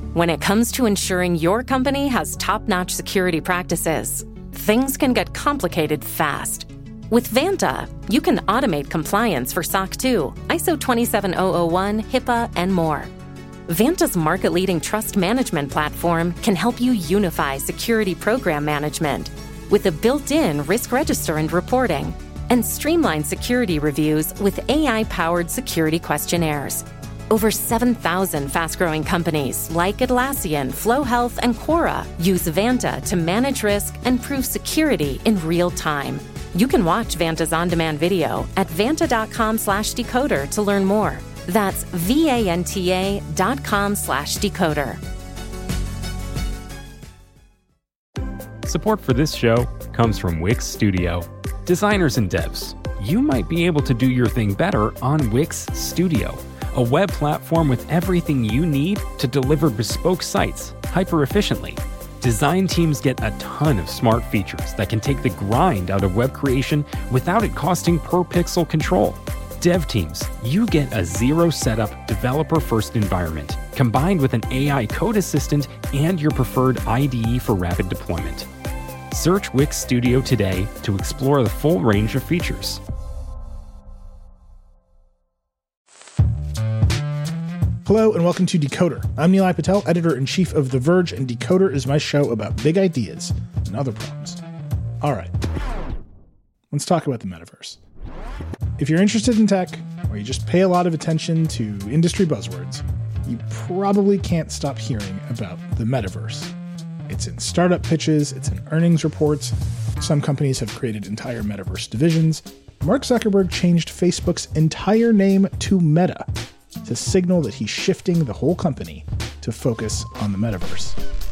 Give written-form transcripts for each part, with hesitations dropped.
When it comes to ensuring your company has top-notch security practices, things can get complicated fast. With Vanta, you can automate compliance for SOC 2, ISO 27001, HIPAA, and more. Vanta's market-leading trust management platform can help you unify security program management with a built-in risk register and reporting, and streamline security reviews with AI-powered security questionnaires. Over 7,000 fast-growing companies like Atlassian, Flow Health, and Quora use Vanta to manage risk and prove security in real time. You can watch Vanta's on-demand video at vanta.com/decoder to learn more. That's vanta.com/decoder. Support for this show comes from Wix Studio. Designers and devs, you might be able to do your thing better on Wix Studio, a web platform with everything you need to deliver bespoke sites hyper-efficiently. Design teams get a ton of smart features that can take the grind out of web creation without it costing per pixel control. Dev teams, you get a zero setup, developer-first environment, combined with an AI code assistant and your preferred IDE for rapid deployment. Search Wix Studio today to explore the full range of features. Hello and welcome to Decoder. I'm Nilay Patel, editor-in-chief of The Verge, and Decoder is my show about big ideas and other problems. All right, let's talk about the metaverse. If you're interested in tech, or you just pay a lot of attention to industry buzzwords, you probably can't stop hearing about the metaverse. It's in startup pitches, it's in earnings reports. Some companies have created entire metaverse divisions. Mark Zuckerberg changed Facebook's entire name to Meta to signal that he's shifting the whole company to focus on the metaverse.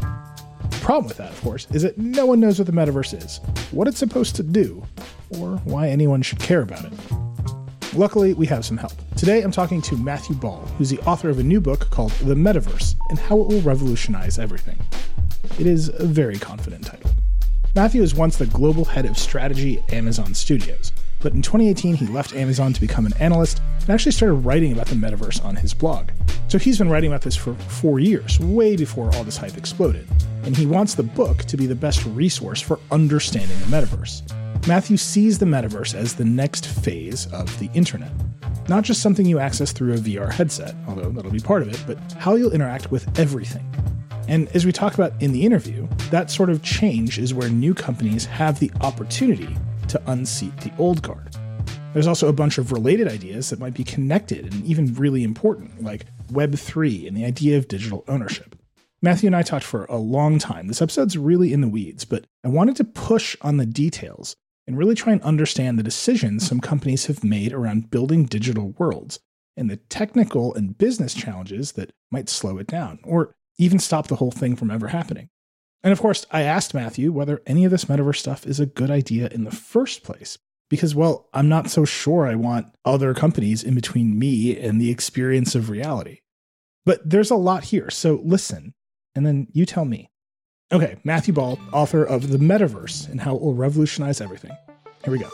The problem with that, of course, is that no one knows what the metaverse is, what it's supposed to do, or why anyone should care about it. Luckily, we have some help. Today, I'm talking to Matthew Ball, who's the author of a new book called The Metaverse and How It Will Revolutionize Everything. It is a very confident title. Matthew was once the global head of strategy at Amazon Studios, but in 2018, he left Amazon to become an analyst and actually started writing about the metaverse on his blog. So he's been writing about this for 4 years, way before all this hype exploded, and he wants the book to be the best resource for understanding the metaverse. Matthew sees the metaverse as the next phase of the internet. Not just something you access through a VR headset, although that'll be part of it, but how you'll interact with everything. And as we talk about in the interview, that sort of change is where new companies have the opportunity to unseat the old guard. There's also a bunch of related ideas that might be connected and even really important, like Web3 and the idea of digital ownership. Matthew and I talked for a long time. This episode's really in the weeds, but I wanted to push on the details and really try and understand the decisions some companies have made around building digital worlds and the technical and business challenges that might slow it down or even stop the whole thing from ever happening. And of course, I asked Matthew whether any of this metaverse stuff is a good idea in the first place. Because, well, I'm not so sure I want other companies in between me and the experience of reality. But there's a lot here, so listen, and then you tell me. Okay, Matthew Ball, author of The Metaverse and How It Will Revolutionize Everything. Here we go.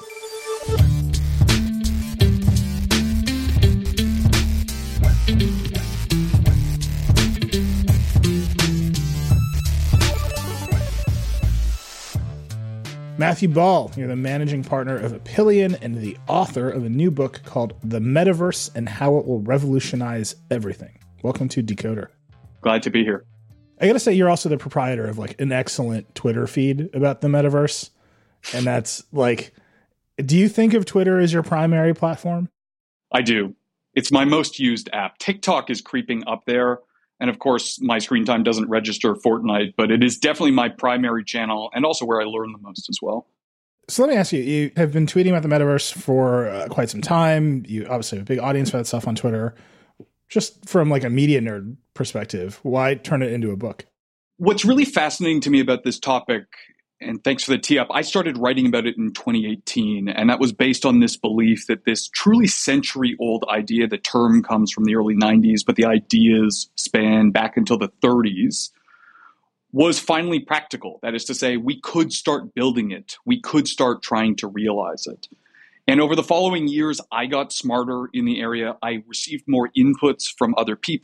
Matthew Ball, you're the managing partner of Apillion and the author of a new book called The Metaverse and How It Will Revolutionize Everything. Welcome to Decoder. Glad to be here. I gotta say, you're also the proprietor of like an excellent Twitter feed about the metaverse. And that's like, do you think of Twitter as your primary platform? I do. It's my most used app. TikTok is creeping up there. And of course, my screen time doesn't register Fortnite, but it is definitely my primary channel and also where I learn the most as well. So let me ask you, you have been tweeting about the metaverse for quite some time. You obviously have a big audience for that stuff on Twitter. Just from like a media nerd perspective, why turn it into a book? What's really fascinating to me about this topic, and thanks for the tee up, I started writing about it in 2018, and that was based on this belief that this truly century-old idea, the term comes from the early 90s, but the ideas span back until the 30s, was finally practical. That is to say, we could start building it. We could start trying to realize it. And over the following years, I got smarter in the area. I received more inputs from other people,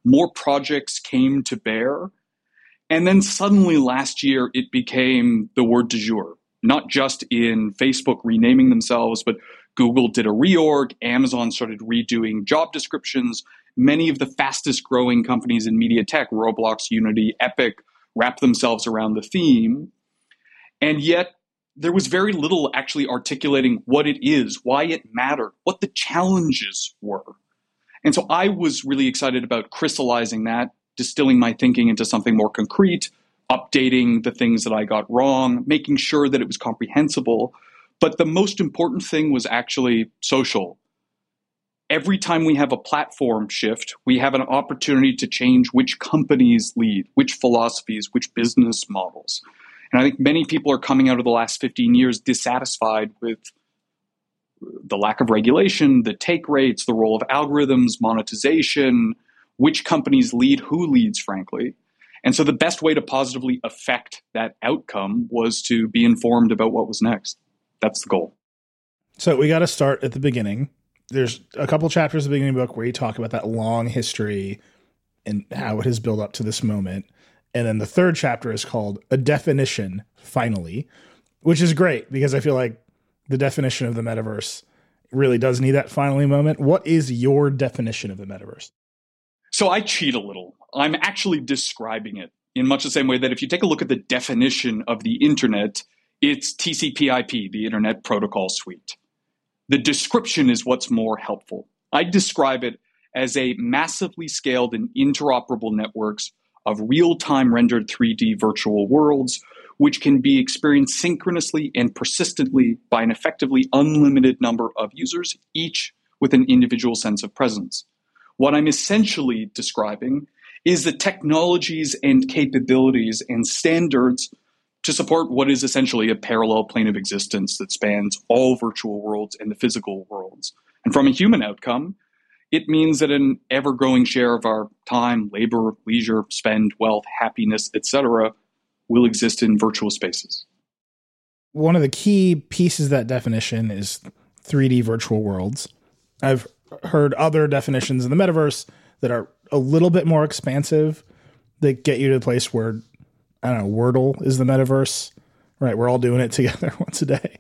more projects came to bear. And then suddenly last year, it became the word du jour, not just in Facebook renaming themselves, but Google did a reorg, Amazon started redoing job descriptions. Many of the fastest growing companies in media tech, Roblox, Unity, Epic, wrapped themselves around the theme. And yet there was very little actually articulating what it is, why it mattered, what the challenges were. And so I was really excited about crystallizing that, distilling my thinking into something more concrete, updating the things that I got wrong, making sure that it was comprehensible. But the most important thing was actually social. Every time we have a platform shift, we have an opportunity to change which companies lead, which philosophies, which business models. And I think many people are coming out of the last 15 years dissatisfied with the lack of regulation, the take rates, the role of algorithms, monetization, which companies lead, who leads, frankly. And so the best way to positively affect that outcome was to be informed about what was next. That's the goal. So we got to start at the beginning. There's a couple chapters of the beginning of the book where you talk about that long history and how it has built up to this moment. And then the third chapter is called A Definition, Finally, which is great because I feel like the definition of the metaverse really does need that finally moment. What is your definition of the metaverse? So I cheat a little. I'm actually describing it in much the same way that if you take a look at the definition of the internet, it's TCP/IP, the Internet Protocol Suite. The description is what's more helpful. I describe it as a massively scaled and interoperable networks of real-time rendered 3D virtual worlds, which can be experienced synchronously and persistently by an effectively unlimited number of users, each with an individual sense of presence. What I'm essentially describing is the technologies and capabilities and standards to support what is essentially a parallel plane of existence that spans all virtual worlds and the physical worlds. And from a human outcome, it means that an ever-growing share of our time, labor, leisure, spend, wealth, happiness, etc., will exist in virtual spaces. One of the key pieces of that definition is 3D virtual worlds. I've heard other definitions in the metaverse that are a little bit more expansive that get you to the place where, I don't know, Wordle is the metaverse, right? We're all doing it together once a day.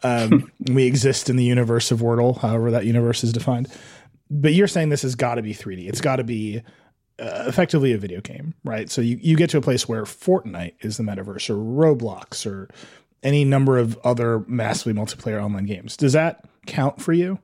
We exist in the universe of Wordle, however that universe is defined. But you're saying this has got to be 3D. It's got to be effectively a video game, right? So you get to a place where Fortnite is the metaverse or Roblox or any number of other massively multiplayer online games. Does that count for you?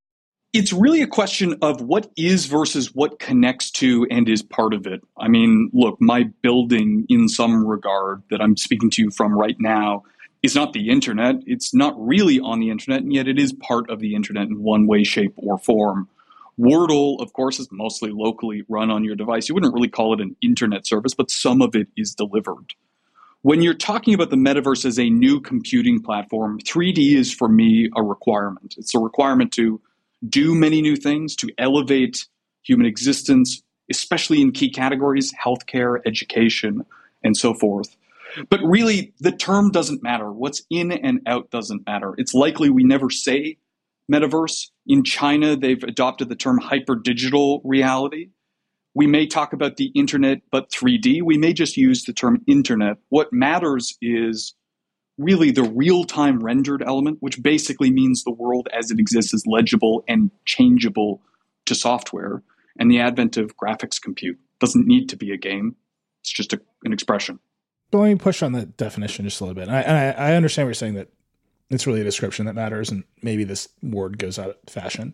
It's really a question of what is versus what connects to and is part of it. I mean, look, my building in some regard that I'm speaking to you from right now is not the internet. It's not really on the internet, and yet it is part of the internet in one way, shape, or form. Wordle, of course, is mostly locally run on your device. You wouldn't really call it an internet service, but some of it is delivered. When you're talking about the metaverse as a new computing platform, 3D is for me a requirement. It's a requirement to do many new things, to elevate human existence, especially in key categories, healthcare, education, and so forth. But really, the term doesn't matter. What's in and out doesn't matter. It's likely we never say metaverse. In China, they've adopted the term hyperdigital reality. We may talk about the internet, but 3D. We may just use the term internet. What matters is really the real-time rendered element, which basically means the world as it exists is legible and changeable to software. And the advent of graphics compute doesn't need to be a game. It's just an expression. But let me push on the definition just a little bit. I understand what you're saying, that it's really a description that matters, and maybe this word goes out of fashion.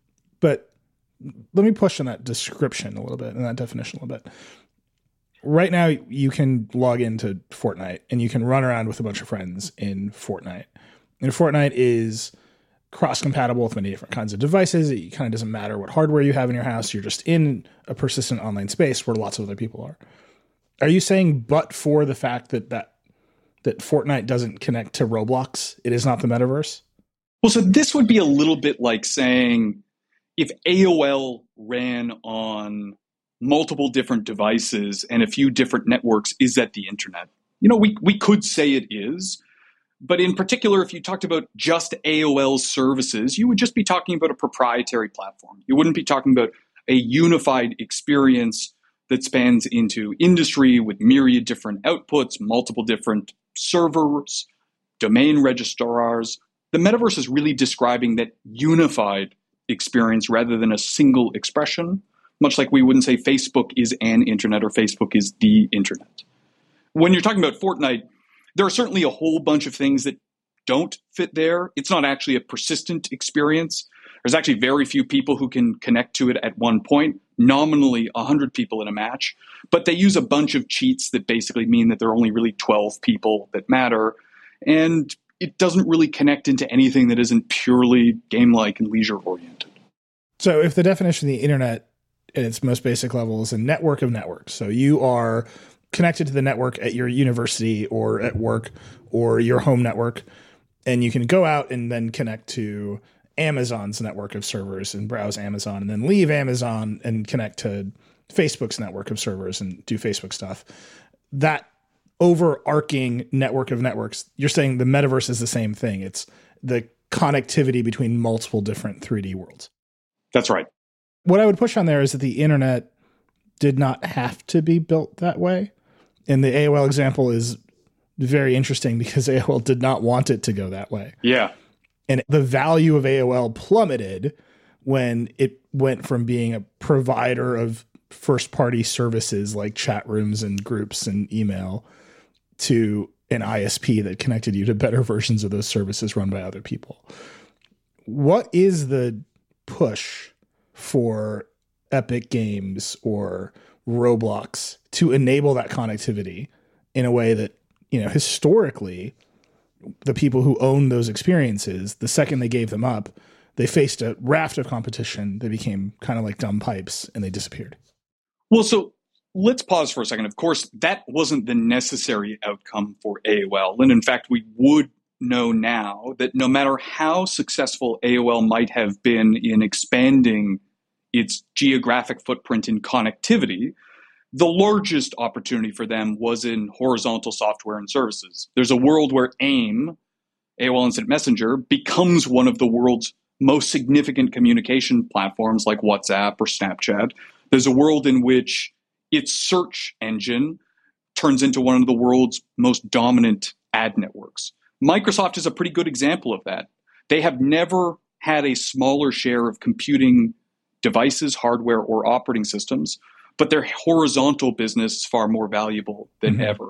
But let me push on that description a little bit and that definition a little bit. Right now, you can log into Fortnite and you can run around with a bunch of friends in Fortnite. And Fortnite is cross-compatible with many different kinds of devices. It kind of doesn't matter what hardware you have in your house. You're just in a persistent online space where lots of other people are. Are you saying, but for the fact that Fortnite doesn't connect to Roblox, it is not the metaverse? Well, so this would be a little bit like saying if AOL ran on multiple different devices and a few different networks, is that the internet? You know, we could say it is, but in particular, if you talked about just AOL's services, you would just be talking about a proprietary platform. You wouldn't be talking about a unified experience that spans into industry with myriad different outputs, multiple different servers, domain registrars. The metaverse is really describing that unified experience rather than a single expression, much like we wouldn't say Facebook is an internet or Facebook is the internet. When you're talking about Fortnite, there are certainly a whole bunch of things that don't fit there. It's not actually a persistent experience. There's actually very few people who can connect to it at one point, nominally 100 people in a match, but they use a bunch of cheats that basically mean that there are only really 12 people that matter, and it doesn't really connect into anything that isn't purely game-like and leisure-oriented. So if the definition of the internet at its most basic level is a network of networks, so you are connected to the network at your university or at work or your home network, and you can go out and then connect to Amazon's network of servers and browse Amazon, and then leave Amazon and connect to Facebook's network of servers and do Facebook stuff. That overarching network of networks, you're saying the metaverse is the same thing. It's the connectivity between multiple different 3D worlds. That's right. What I would push on there is that the internet did not have to be built that way. And the AOL example is very interesting because AOL did not want it to go that way. Yeah. And the value of AOL plummeted when it went from being a provider of first-party services like chat rooms and groups and email to an ISP that connected you to better versions of those services run by other people. What is the push for Epic Games or Roblox to enable that connectivity in a way that, historically, the people who own those experiences, the second they gave them up, they faced a raft of competition. They became kind of like dumb pipes and they disappeared. Well, so let's pause for a second. Of course, that wasn't the necessary outcome for AOL. And in fact, we would know now that no matter how successful AOL might have been in expanding its geographic footprint in connectivity, the largest opportunity for them was in horizontal software and services. There's a world where AIM, AOL Instant Messenger, becomes one of the world's most significant communication platforms like WhatsApp or Snapchat. There's a world in which its search engine turns into one of the world's most dominant ad networks. Microsoft is a pretty good example of that. They have never had a smaller share of computing devices, hardware, or operating systems, but their horizontal business is far more valuable than ever.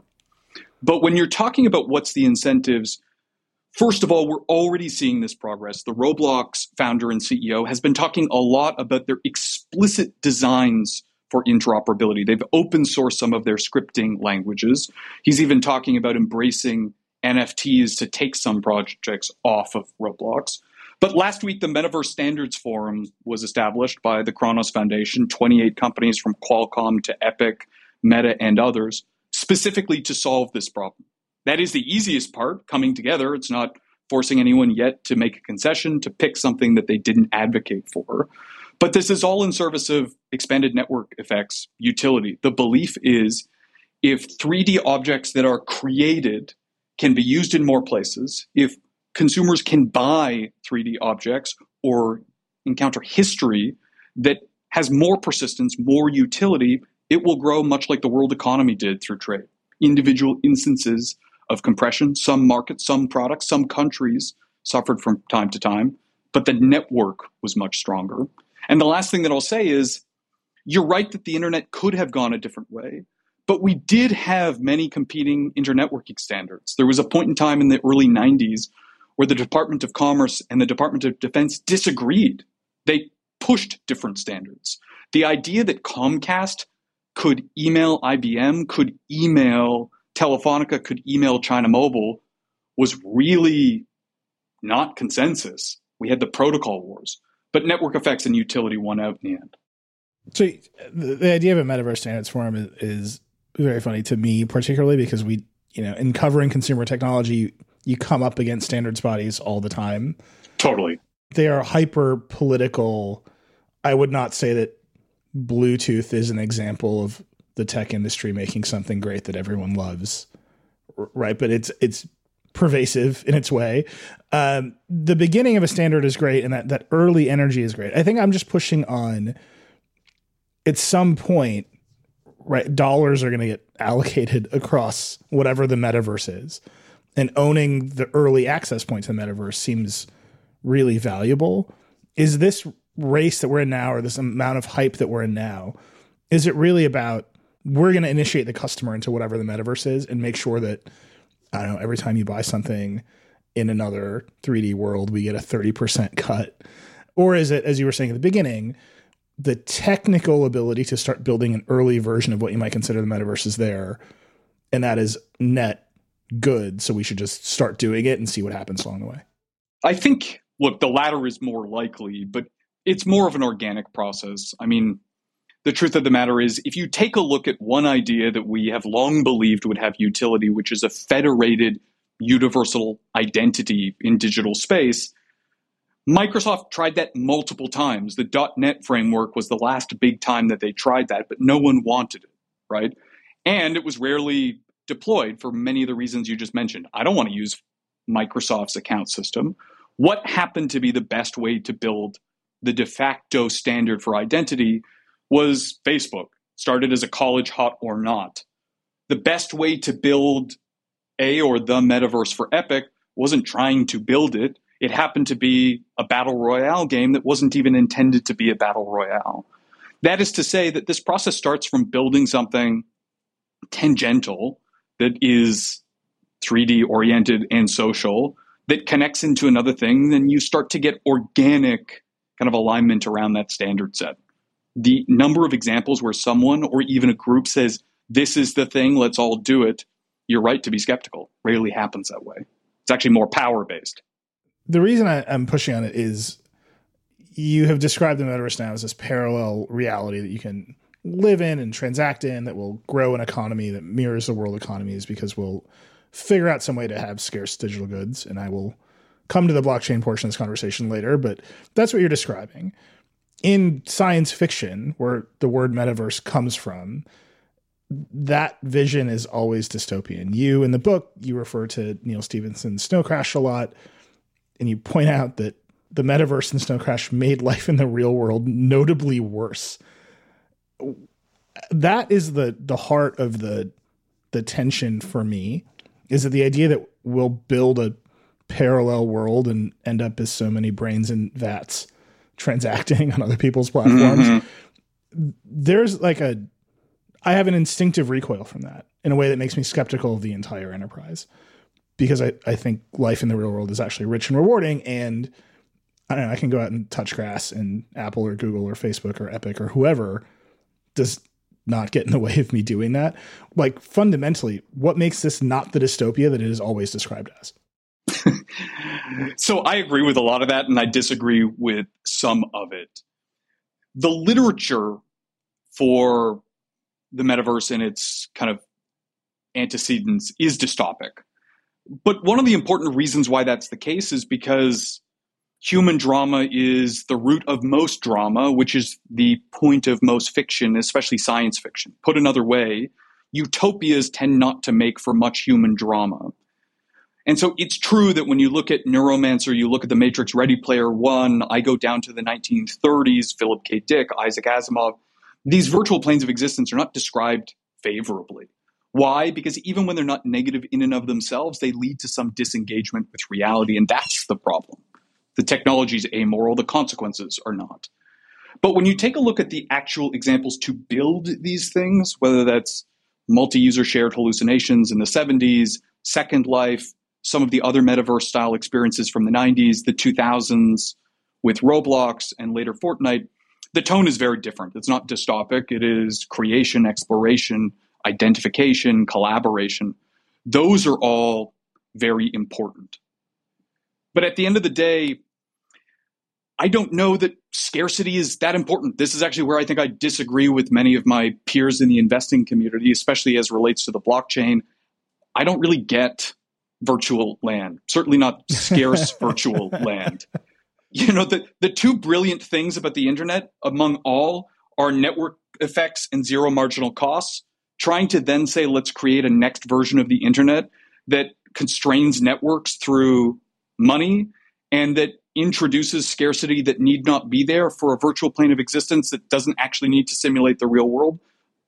But when you're talking about what's the incentives, first of all, we're already seeing this progress. The Roblox founder and CEO has been talking a lot about their explicit designs for interoperability. They've open sourced some of their scripting languages. He's even talking about embracing NFTs to take some projects off of Roblox. But last week, the Metaverse Standards Forum was established by the Kronos Foundation, 28 companies from Qualcomm to Epic, Meta, and others, specifically to solve this problem. That is the easiest part, coming together. It's not forcing anyone yet to make a concession, to pick something that they didn't advocate for. But this is all in service of expanded network effects utility. The belief is if 3D objects that are created can be used in more places, if consumers can buy 3D objects or encounter history that has more persistence, more utility, it will grow much like the world economy did through trade. Individual instances of compression, some markets, some products, some countries suffered from time to time, but the network was much stronger. And the last thing that I'll say is, you're right that the internet could have gone a different way, but we did have many competing internetworking standards. There was a point in time in the early 90s where the Department of Commerce and the Department of Defense disagreed. They pushed different standards. The idea that Comcast could email IBM, could email Telefonica, could email China Mobile was really not consensus. We had the protocol wars, but network effects and utility won out in the end. So the idea of a Metaverse Standards Forum is very funny to me, particularly because we, in covering consumer technology, you come up against standards bodies all the time. Totally. They are hyper political. I would not say that Bluetooth is an example of the tech industry making something great that everyone loves, right? But it's pervasive in its way. The beginning of a standard is great, and that early energy is great. I think I'm just pushing on, at some point, right? Dollars are going to get allocated across whatever the metaverse is. And owning the early access point to the metaverse seems really valuable. Is this race that we're in now, or this amount of hype that we're in now, is it really about we're going to initiate the customer into whatever the metaverse is and make sure that, I don't know, every time you buy something in another 3D world, we get a 30% cut? Or is it, as you were saying at the beginning, the technical ability to start building an early version of what you might consider the metaverse is there, and that is net good, so we should just start doing it and see what happens along the way? I think, look, the latter is more likely, but it's more of an organic process. I mean, the truth of the matter is, if you take a look at one idea that we have long believed would have utility, which is a federated universal identity in digital space, Microsoft tried that multiple times. The .NET framework was the last big time that they tried that, but no one wanted it, right? And it was rarely deployed for many of the reasons you just mentioned. I don't want to use Microsoft's account system. What happened to be the best way to build the de facto standard for identity was Facebook. Started as a college hot or not. The best way to build or the metaverse for Epic wasn't trying to build it. It happened to be a battle royale game that wasn't even intended to be a battle royale. That is to say that this process starts from building something tangential that is 3D oriented and social, that connects into another thing. Then you start to get organic kind of alignment around that standard set. The number of examples where someone or even a group says, this is the thing, let's all do it, you're right to be skeptical. Rarely happens that way. It's actually more power-based. The reason I'm pushing on it is you have described the metaverse now as this parallel reality that you can live in and transact in that will grow an economy that mirrors the world economies, because we'll figure out some way to have scarce digital goods. And I will come to the blockchain portion of this conversation later, but that's what you're describing. In science fiction, where the word metaverse comes from, that vision is always dystopian. You, in the book, you refer to Neal Stephenson's Snow Crash a lot, and you point out that the metaverse and Snow Crash made life in the real world notably worse. That is the heart of the tension for me, is that the idea that we'll build a parallel world and end up as so many brains in vats transacting on other people's platforms. Mm-hmm. There's I have an instinctive recoil from that in a way that makes me skeptical of the entire enterprise, because I think life in the real world is actually rich and rewarding. And I don't know, I can go out and touch grass, and Apple or Google or Facebook or Epic or whoever does not get in the way of me doing that. Like, fundamentally, what makes this not the dystopia that it is always described as? So I agree with a lot of that, and I disagree with some of it. The literature for the metaverse and its kind of antecedents is dystopic. But one of the important reasons why that's the case is because human drama is the root of most drama, which is the point of most fiction, especially science fiction. Put another way, utopias tend not to make for much human drama. And so it's true that when you look at Neuromancer, you look at The Matrix, Ready Player One, I go down to the 1930s, Philip K. Dick, Isaac Asimov, these virtual planes of existence are not described favorably. Why? Because even when they're not negative in and of themselves, they lead to some disengagement with reality, and that's the problem. The technology is amoral, the consequences are not. But when you take a look at the actual examples to build these things, whether that's multi-user shared hallucinations in the 70s, Second Life, some of the other metaverse-style experiences from the 90s, the 2000s with Roblox, and later Fortnite, the tone is very different. It's not dystopic. It is creation, exploration, identification, collaboration. Those are all very important. But at the end of the day, I don't know that scarcity is that important. This is actually where I think I disagree with many of my peers in the investing community, especially as relates to the blockchain. I don't really get virtual land, certainly not scarce virtual land. You know, the two brilliant things about the internet among all are network effects and zero marginal costs. Trying to then say, let's create a next version of the internet that constrains networks through money and that introduces scarcity that need not be there for a virtual plane of existence that doesn't actually need to simulate the real world.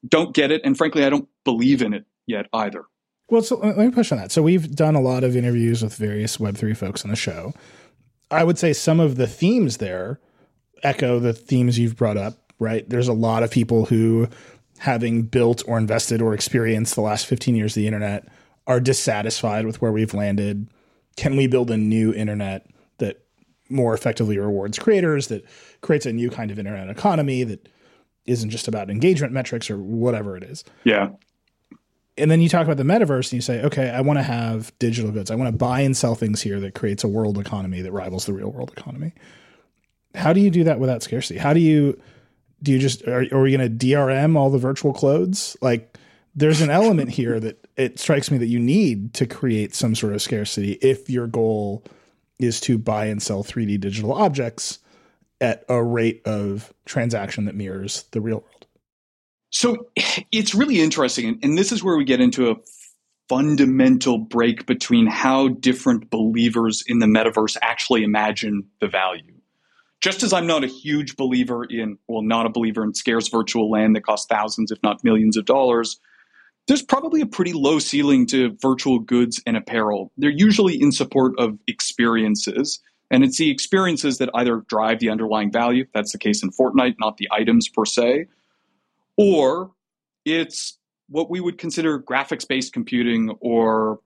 don't get it. And frankly, I don't believe in it yet either. Well, so let me push on that. So we've done a lot of interviews with various Web3 folks on the show. I would say some of the themes there echo the themes you've brought up, right? There's a lot of people who, having built or invested or experienced the last 15 years of the internet, are dissatisfied with where we've landed. Can we build a new internet that more effectively rewards creators, that creates a new kind of internet economy that isn't just about engagement metrics or whatever it is? Yeah. And then you talk about the metaverse and you say, okay, I want to have digital goods. I want to buy and sell things here that creates a world economy that rivals the real world economy. How do you do that without scarcity? How do you just, are we going to DRM all the virtual clothes? Like, there's an element here that it strikes me that you need to create some sort of scarcity if your goal is to buy and sell 3D digital objects at a rate of transaction that mirrors the real world. So it's really interesting. And this is where we get into a fundamental break between how different believers in the metaverse actually imagine the value. Just as I'm not a huge believer in, not a believer in scarce virtual land that costs thousands, if not millions of dollars, there's probably a pretty low ceiling to virtual goods and apparel. They're usually in support of experiences. And it's the experiences that either drive the underlying value. That's the case in Fortnite, not the items per se. Or it's what we would consider graphics-based computing or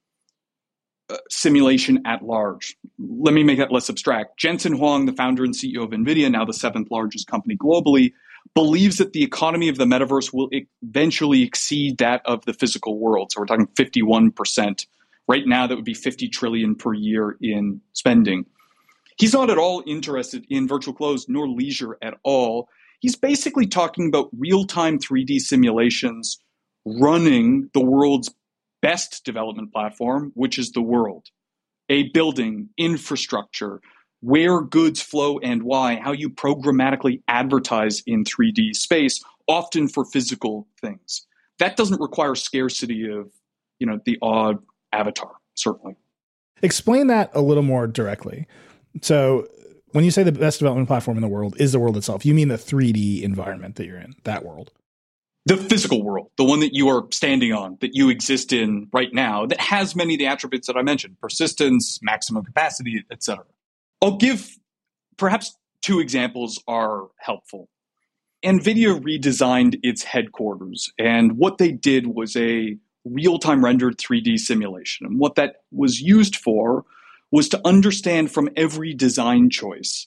simulation at large. Let me make that less abstract. Jensen Huang, the founder and CEO of NVIDIA, now the 7th largest company globally, believes that the economy of the metaverse will eventually exceed that of the physical world. So we're talking 51%. Right now, that would be 50 trillion per year in spending. He's not at all interested in virtual clothes nor leisure at all. He's basically talking about real-time 3D simulations running the world's best development platform, which is the world. A building, infrastructure, where goods flow and why, how you programmatically advertise in 3D space, often for physical things. That doesn't require scarcity of, the odd avatar, certainly. Explain that a little more directly. So when you say the best development platform in the world is the world itself, you mean the 3D environment that you're in, that world? The physical world, the one that you are standing on, that you exist in right now, that has many of the attributes that I mentioned, persistence, maximum capacity, etc. I'll give perhaps 2 examples are helpful. NVIDIA redesigned its headquarters, and what they did was a real-time rendered 3D simulation. And what that was used for was to understand from every design choice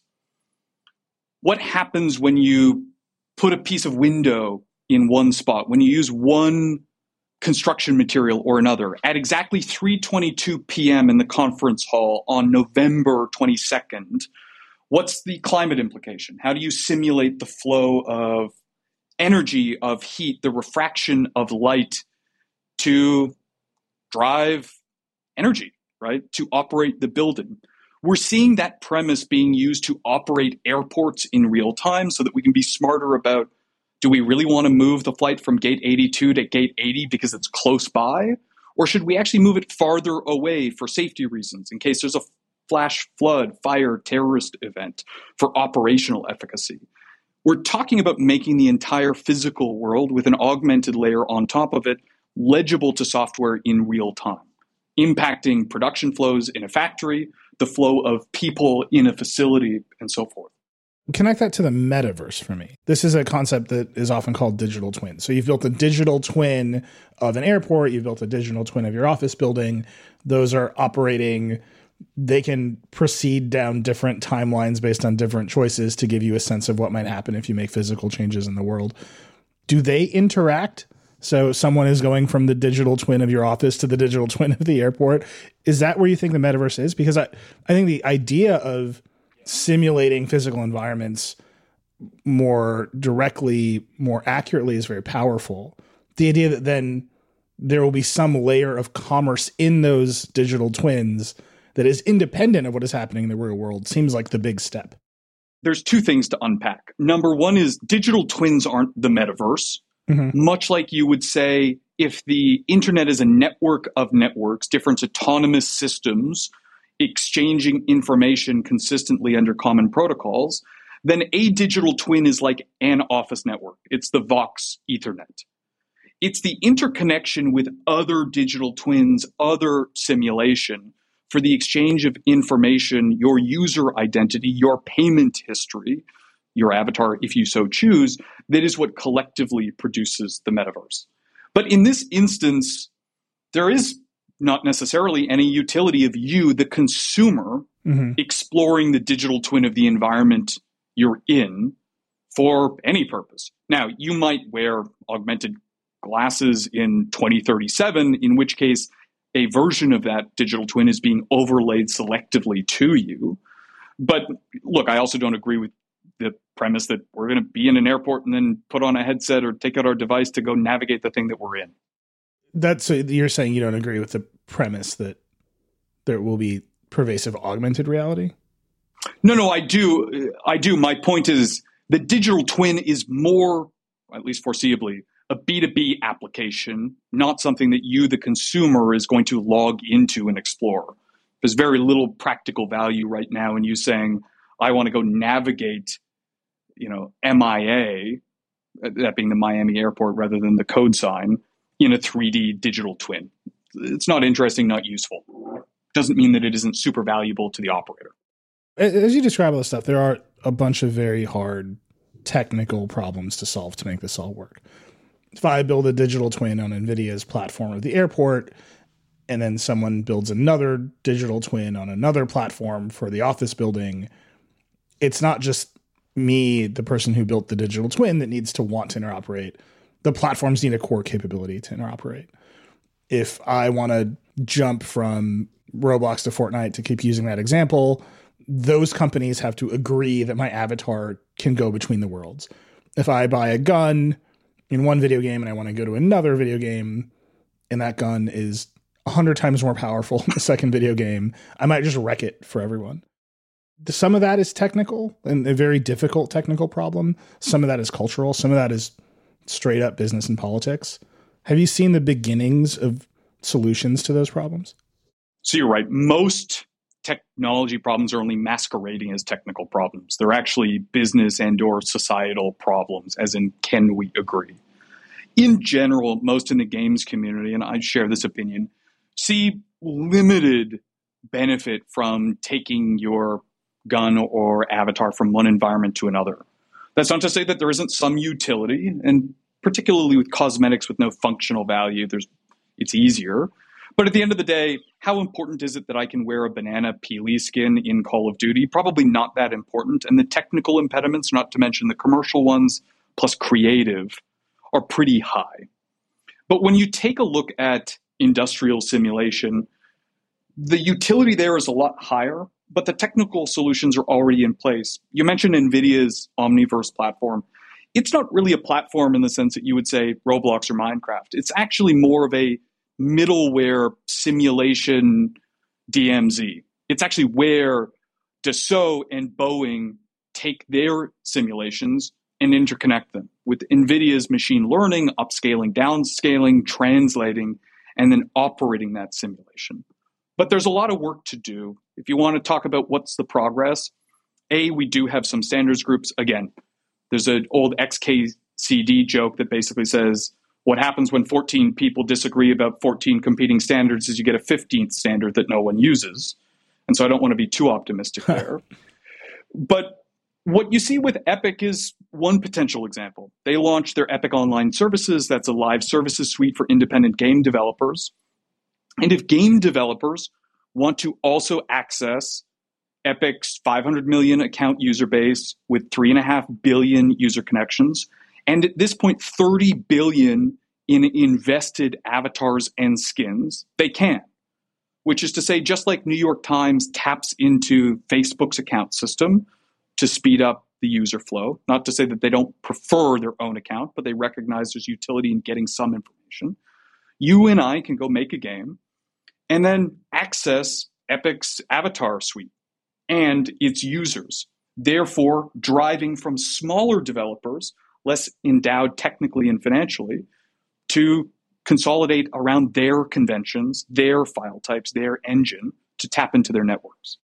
what happens when you put a piece of window in one spot, when you use one construction material or another. At exactly 3:22 p.m. in the conference hall on November 22nd, what's the climate implication? How do you simulate the flow of energy, of heat, the refraction of light to drive energy, right? To operate the building. We're seeing that premise being used to operate airports in real time so that we can be smarter about, do we really want to move the flight from gate 82 to gate 80 because it's close by? Or should we actually move it farther away for safety reasons in case there's a flash flood, fire, terrorist event, for operational efficacy? We're talking about making the entire physical world with an augmented layer on top of it legible to software in real time, impacting production flows in a factory, the flow of people in a facility, and so forth. Connect that to the metaverse for me. This is a concept that is often called digital twin. So you've built a digital twin of an airport, you've built a digital twin of your office building. Those are operating, they can proceed down different timelines based on different choices to give you a sense of what might happen if you make physical changes in the world. Do they interact? So someone is going from the digital twin of your office to the digital twin of the airport. Is that where you think the metaverse is? Because I think the idea of simulating physical environments more directly, more accurately is very powerful. The idea that then there will be some layer of commerce in those digital twins that is independent of what is happening in the real world seems like the big step. There's 2 things to unpack. Number one is digital twins aren't the metaverse. Much like you would say if the internet is a network of networks, different autonomous systems exchanging information consistently under common protocols, then a digital twin is like an office network. It's the Vox Ethernet. It's the interconnection with other digital twins, other simulation for the exchange of information, your user identity, your payment history, your avatar, if you so choose, that is what collectively produces the metaverse. But in this instance, there is not necessarily any utility of you, the consumer, exploring the digital twin of the environment you're in for any purpose. Now, you might wear augmented glasses in 2037, in which case a version of that digital twin is being overlaid selectively to you. But look, I also don't agree with the premise that we're going to be in an airport and then put on a headset or take out our device to go navigate the thing that we're in. That's you're saying you don't agree with the premise that there will be pervasive augmented reality? No, I do. My point is the digital twin is more, at least foreseeably, a B2B application, not something that you, the consumer, is going to log into and explore. There's very little practical value right now in you saying, I want to go navigate, MIA, that being the Miami airport rather than the code sign, in a 3D digital twin. It's not interesting, not useful. Doesn't mean that it isn't super valuable to the operator. As you describe all this stuff, there are a bunch of very hard technical problems to solve to make this all work. If I build a digital twin on NVIDIA's platform of the airport, and then someone builds another digital twin on another platform for the office building, it's not just me, the person who built the digital twin, that needs to want to interoperate. The platforms need a core capability to interoperate. If I want to jump from Roblox to Fortnite, to keep using that example, those companies have to agree that my avatar can go between the worlds. If I buy a gun in one video game and I want to go to another video game and that gun is 100 times more powerful in the second video game, I might just wreck it for everyone. Some of that is technical and a very difficult technical problem. Some of that is cultural. Some of that is straight up business and politics. Have you seen the beginnings of solutions to those problems? So you're right. Most technology problems are only masquerading as technical problems. They're actually business and or societal problems, as in, can we agree? In general, most in the games community, and I share this opinion, see limited benefit from taking your gun or avatar from one environment to another. That's not to say that there isn't some utility, and particularly with cosmetics with no functional value, it's easier. But at the end of the day, how important is it that I can wear a banana peely skin in Call of Duty? Probably not that important. And the technical impediments, not to mention the commercial ones, plus creative, are pretty high. But when you take a look at industrial simulation, the utility there is a lot higher, but the technical solutions are already in place. You mentioned NVIDIA's Omniverse platform. It's not really a platform in the sense that you would say Roblox or Minecraft. It's actually more of a middleware simulation DMZ. It's actually where Dassault and Boeing take their simulations and interconnect them with NVIDIA's machine learning, upscaling, downscaling, translating, and then operating that simulation. But there's a lot of work to do. If you want to talk about what's the progress, we do have some standards groups. Again, there's an old XKCD joke that basically says, what happens when 14 people disagree about 14 competing standards is you get a 15th standard that no one uses. And so I don't want to be too optimistic there. But what you see with Epic is one potential example. They launched their Epic Online Services. That's a live services suite for independent game developers. And if game developers want to also access Epic's 500 million account user base with 3.5 billion user connections, and at this point, 30 billion in invested avatars and skins, they can. Which is to say, just like New York Times taps into Facebook's account system to speed up the user flow, not to say that they don't prefer their own account, but they recognize there's utility in getting some information. You and I can go make a game and then access Epic's avatar suite and its users, therefore driving from smaller developers, less endowed technically and financially, to consolidate around their conventions, their file types, their engine to tap into their networks.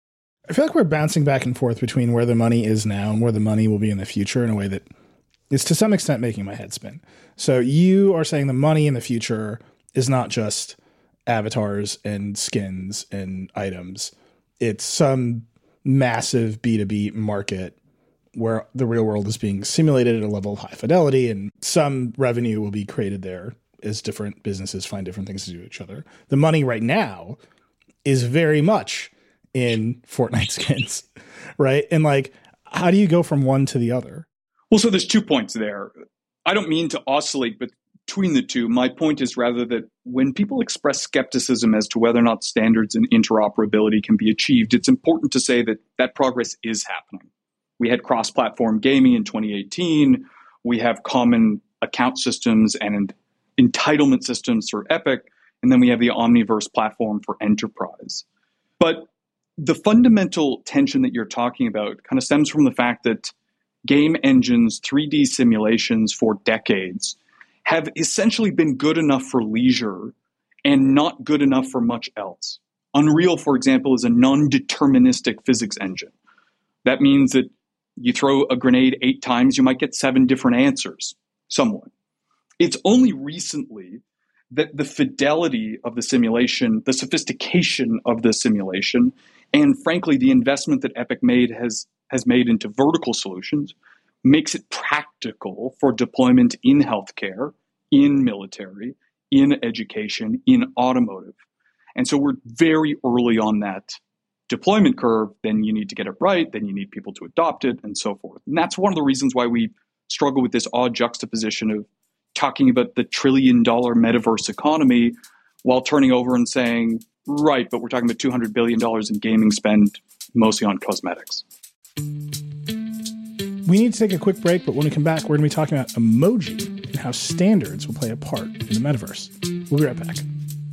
I feel like we're bouncing back and forth between where the money is now and where the money will be in the future in a way that is to some extent making my head spin. So you are saying the money in the future is not just avatars and skins and items. It's some massive B2B market where the real world is being simulated at a level of high fidelity, and some revenue will be created there as different businesses find different things to do to each other. The money right now is very much in Fortnite skins, right? And like, how do you go from one to the other? Well, so there's 2 points there. I don't mean to oscillate between the two. My point is rather that when people express skepticism as to whether or not standards and interoperability can be achieved, it's important to say that that progress is happening. We had cross-platform gaming in 2018. We have common account systems and entitlement systems for Epic. And then we have the Omniverse platform for enterprise. But the fundamental tension that you're talking about kind of stems from the fact that game engines, 3D simulations for decades have essentially been good enough for leisure and not good enough for much else. Unreal, for example, is a non-deterministic physics engine. That means that you throw a grenade 8 times, you might get 7 different answers, somewhat. It's only recently that the fidelity of the simulation, the sophistication of the simulation, and frankly, the investment that Epic has made into vertical solutions makes it practical for deployment in healthcare, in military, in education, in automotive. And so we're very early on that deployment curve. Then you need to get it right. Then you need people to adopt it and so forth. And that's one of the reasons why we struggle with this odd juxtaposition of talking about the $1 trillion metaverse economy while turning over and saying, right, but we're talking about $200 billion in gaming spend, mostly on cosmetics. We need to take a quick break, but when we come back, we're going to be talking about emoji and how standards will play a part in the metaverse. We'll be right back.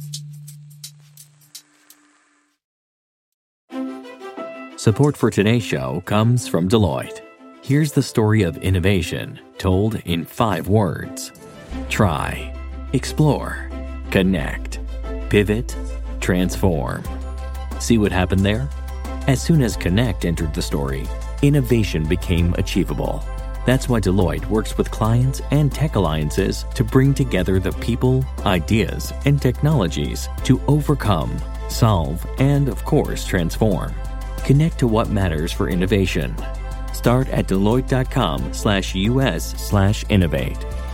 Support for today's show comes from Deloitte. Here's the story of innovation told in 5 words. Try, explore, connect, pivot, transform. See what happened there? As soon as Connect entered the story, innovation became achievable. That's why Deloitte works with clients and tech alliances to bring together the people, ideas, and technologies to overcome, solve, and of course, transform. Connect to what matters for innovation. Start at Deloitte.com/US/innovate.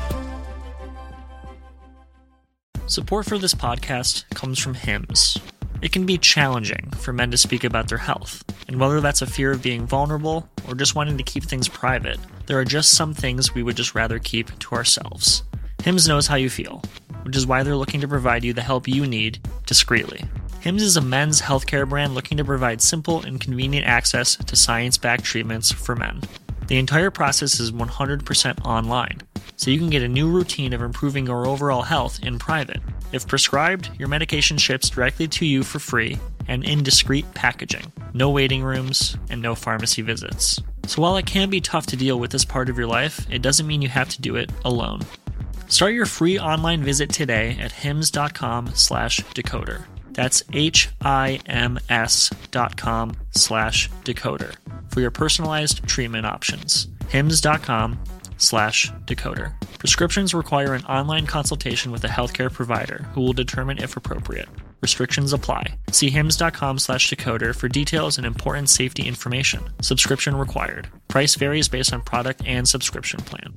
Support for this podcast comes from Hims. It can be challenging for men to speak about their health, and whether that's a fear of being vulnerable or just wanting to keep things private, there are just some things we would just rather keep to ourselves. Hims knows how you feel, which is why they're looking to provide you the help you need discreetly. Hims is a men's healthcare brand looking to provide simple and convenient access to science-backed treatments for men. The entire process is 100% online, so you can get a new routine of improving your overall health in private. If prescribed, your medication ships directly to you for free and in discreet packaging. No waiting rooms and no pharmacy visits. So while it can be tough to deal with this part of your life, it doesn't mean you have to do it alone. Start your free online visit today at hims.com/decoder. That's HIMS.com/decoder for your personalized treatment options. hims.com/decoder. Prescriptions require an online consultation with a healthcare provider who will determine if appropriate. Restrictions apply. See hims.com/decoder for details and important safety information. Subscription required. Price varies based on product and subscription plan.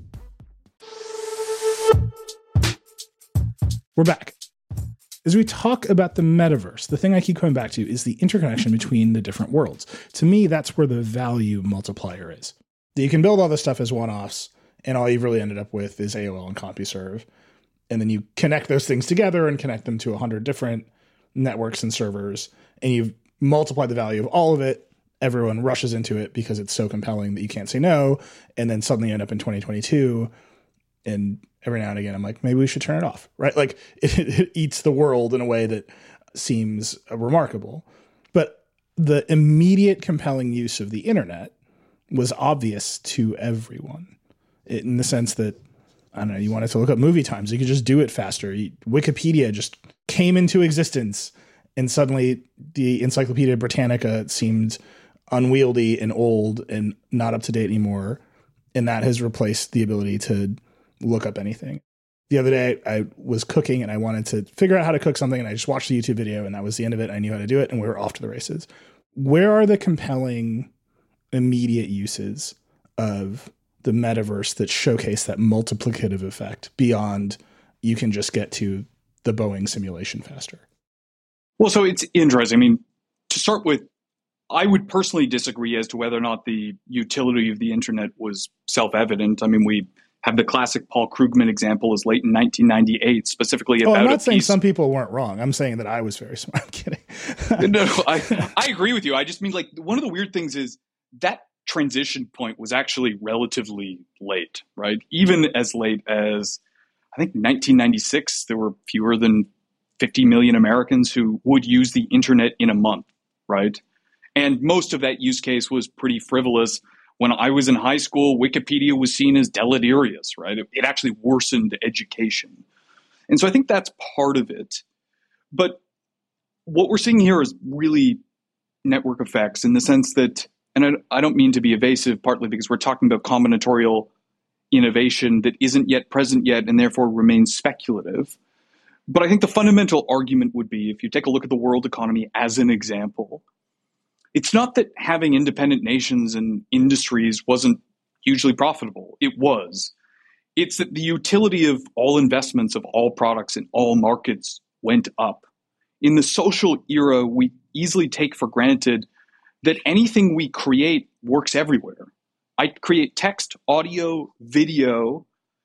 We're back. As we talk about the metaverse, the thing I keep coming back to is the interconnection between the different worlds. To me, that's where the value multiplier is. That you can build all this stuff as one-offs, and all you've really ended up with is AOL and CompuServe. And then you connect those things together and connect them to 100 different networks and servers, and you've multiplied the value of all of it. Everyone rushes into it because it's so compelling that you can't say no, and then suddenly end up in 2022, and every now and again, I'm like, maybe we should turn it off, right? Like it eats the world in a way that seems remarkable. But the immediate compelling use of the internet was obvious to everyone in the sense that, I don't know, you wanted to look up movie times. You could just do it faster. Wikipedia just came into existence, and suddenly the Encyclopedia Britannica seemed unwieldy and old and not up to date anymore. And that has replaced the ability to look up anything. The other day I was cooking and I wanted to figure out how to cook something, and I just watched the YouTube video and that was the end of it. I knew how to do it and we were off to the races. Where are the compelling immediate uses of the metaverse that showcase that multiplicative effect beyond you can just get to the Boeing simulation faster? Well, so it's interesting. I mean, to start with, I would personally disagree as to whether or not the utility of the internet was self-evident. I mean, we have the classic Paul Krugman example as late in 1998, specifically about I'm not saying some people weren't wrong. I'm saying that I was very smart. I'm kidding. No, I agree with you. I just mean, like, one of the weird things is that transition point was actually relatively late, right? Even as late as, I think, 1996, there were fewer than 50 million Americans who would use the internet in a month, right? And most of that use case was pretty frivolous. When I was in high school, Wikipedia was seen as deleterious, right? It actually worsened education. And so I think that's part of it. But what we're seeing here is really network effects in the sense that, and I don't mean to be evasive, partly because we're talking about combinatorial innovation that isn't yet present yet and therefore remains speculative. But I think the fundamental argument would be, if you take a look at the world economy as an example, it's not that having independent nations and industries wasn't hugely profitable. It was. It's that the utility of all investments of all products in all markets went up. In the social era, we easily take for granted that anything we create works everywhere. I create text, audio, video,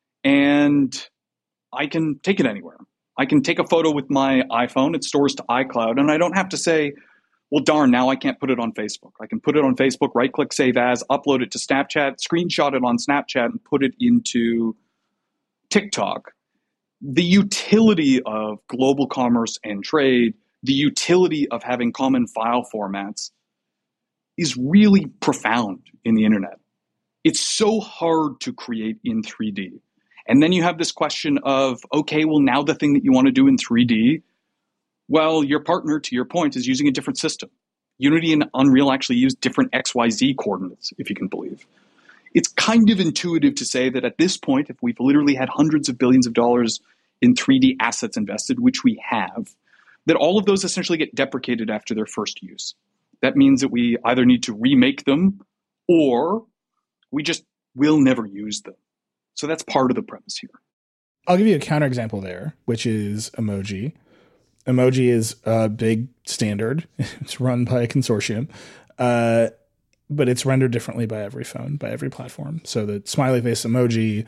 and I can take it anywhere. I can take a photo with my iPhone, it stores to iCloud, and I don't have to say, well, darn, now I can't put it on Facebook. I can put it on Facebook, right-click Save As, upload it to Snapchat, screenshot it on Snapchat, and put it into TikTok. The utility of global commerce and trade, the utility of having common file formats is really profound in the internet. It's so hard to create in 3D. And then you have this question of, okay, well, now the thing that you want to do in 3D, well, your partner, to your point, is using a different system. Unity and Unreal actually use different XYZ coordinates, if you can believe. It's kind of intuitive to say that at this point, if we've literally had hundreds of billions of dollars in 3D assets invested, which we have, that all of those essentially get deprecated after their first use. That means that we either need to remake them or we just will never use them. So that's part of the premise here. I'll give you a counterexample there, which is emoji. Emoji is a big standard. It's run by a consortium, but it's rendered differently by every phone, by every platform. So the smiley face emoji,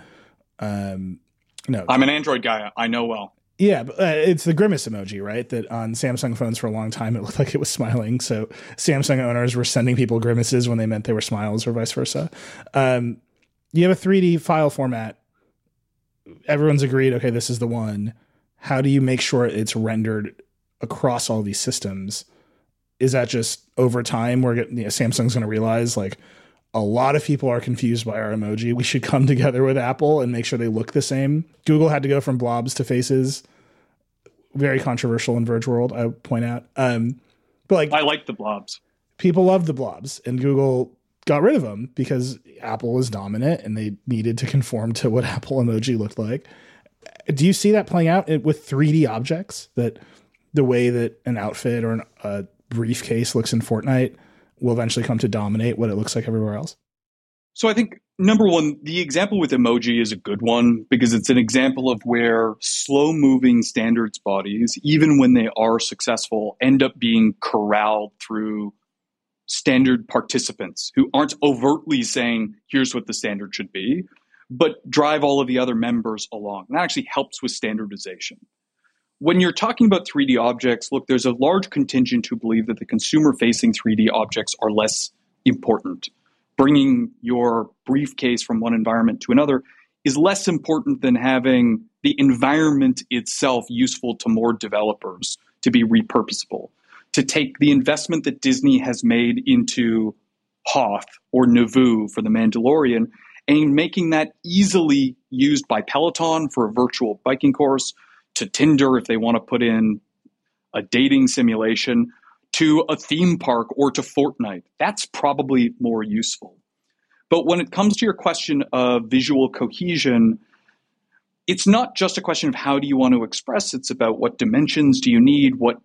no. I'm an Android guy. I know well. Yeah, but, it's the grimace emoji, right? That on Samsung phones for a long time, it looked like it was smiling. So Samsung owners were sending people grimaces when they meant they were smiles or vice versa. You have a 3D file format. Everyone's agreed, okay, this is the one. How do you make sure it's rendered across all these systems? Is that just over time Samsung's going to realize, like, a lot of people are confused by our emoji. We should come together with Apple and make sure they look the same. Google had to go from blobs to faces. Very controversial in Verge World, I would point out. But like, I like the blobs. People love the blobs, and Google got rid of them because Apple was dominant and they needed to conform to what Apple emoji looked like. Do you see that playing out with 3D objects, that the way that an outfit or a briefcase looks in Fortnite will eventually come to dominate what it looks like everywhere else? So I think, number one, the example with emoji is a good one because it's an example of where slow-moving standards bodies, even when they are successful, end up being corralled through standard participants who aren't overtly saying, here's what the standard should be, but drive all of the other members along. And that actually helps with standardization. When you're talking about 3D objects, look, there's a large contingent who believe that the consumer-facing 3D objects are less important. Bringing your briefcase from one environment to another is less important than having the environment itself useful to more developers to be repurposable. To take the investment that Disney has made into Hoth or Naboo for The Mandalorian and making that easily used by Peloton for a virtual biking course, to Tinder if they want to put in a dating simulation, to a theme park or to Fortnite. That's probably more useful. But when it comes to your question of visual cohesion, it's not just a question of how do you want to express. It's about what dimensions do you need, what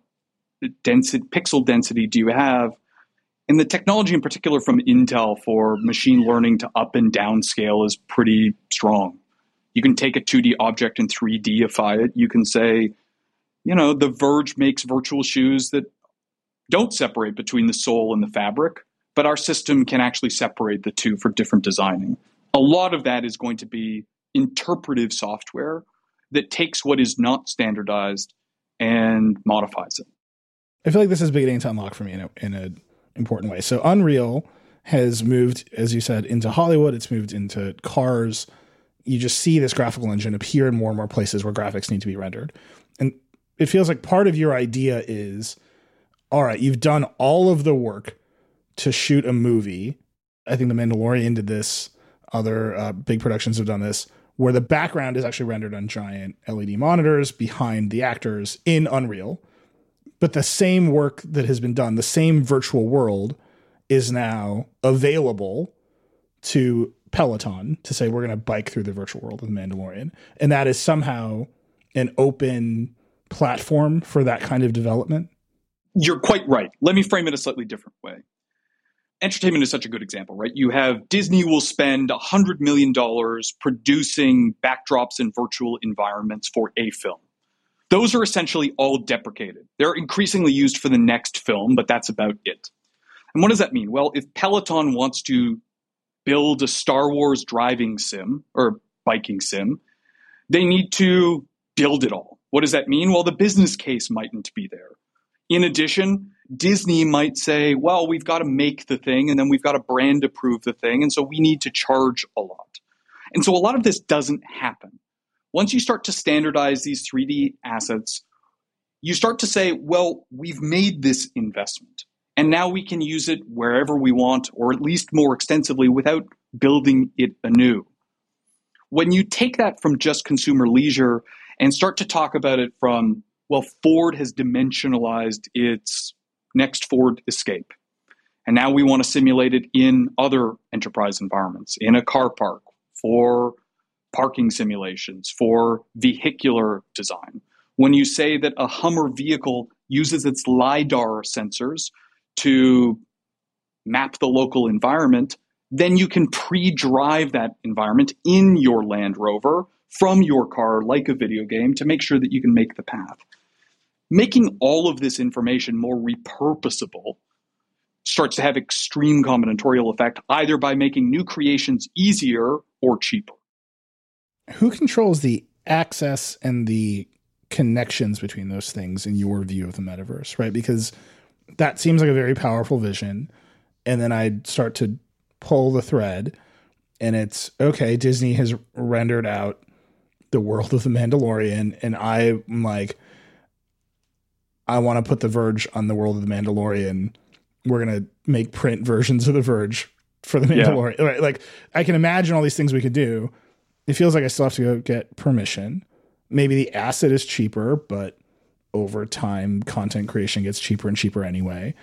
pixel density do you have. And the technology in particular from Intel for machine learning to up and down scale is pretty strong. You can take a 2D object and 3Dify it. You can say, the Verge makes virtual shoes that don't separate between the sole and the fabric, but our system can actually separate the two for different designing. A lot of that is going to be interpretive software that takes what is not standardized and modifies it. I feel like this is beginning to unlock for me in an important way. So Unreal has moved, as you said, into Hollywood. It's moved into cars. You just see this graphical engine appear in more and more places where graphics need to be rendered. And it feels like part of your idea is, all right, you've done all of the work to shoot a movie. I think The Mandalorian did this. Other big productions have done this, where the background is actually rendered on giant LED monitors behind the actors in Unreal. But the same work that has been done, the same virtual world, is now available to Peloton to say, we're going to bike through the virtual world of The Mandalorian. And that is somehow an open platform for that kind of development. You're quite right. Let me frame it a slightly different way. Entertainment is such a good example, right? You have Disney will spend $100 million producing backdrops and virtual environments for a film. Those are essentially all deprecated. They're increasingly used for the next film, but that's about it. And what does that mean? Well, if Peloton wants to build a Star Wars driving sim or biking sim, they need to build it all. What does that mean? Well, the business case mightn't be there. In addition, Disney might say, well, we've got to make the thing and then we've got to brand approve the thing. And so we need to charge a lot. And so a lot of this doesn't happen. Once you start to standardize these 3D assets, you start to say, well, we've made this investment and now we can use it wherever we want, or at least more extensively without building it anew. When you take that from just consumer leisure and start to talk about it from, well, Ford has dimensionalized its next Ford Escape. And now we want to simulate it in other enterprise environments, in a car park, for parking simulations, for vehicular design. When you say that a Hummer vehicle uses its LiDAR sensors to map the local environment, then you can pre-drive that environment in your Land Rover from your car like a video game to make sure that you can make the path. Making all of this information more repurposable starts to have extreme combinatorial effect, either by making new creations easier or cheaper. Who controls the access and the connections between those things in your view of the metaverse, right? Because that seems like a very powerful vision. And then I start to pull the thread and it's, okay, Disney has rendered out the world of The Mandalorian. And I'm like, I want to put The Verge on the world of The Mandalorian. We're going to make print versions of The Verge for The Mandalorian. Yeah. Right? Like, I can imagine all these things we could do. It feels like I still have to go get permission. Maybe the asset is cheaper, but over time, content creation gets cheaper and cheaper anyway.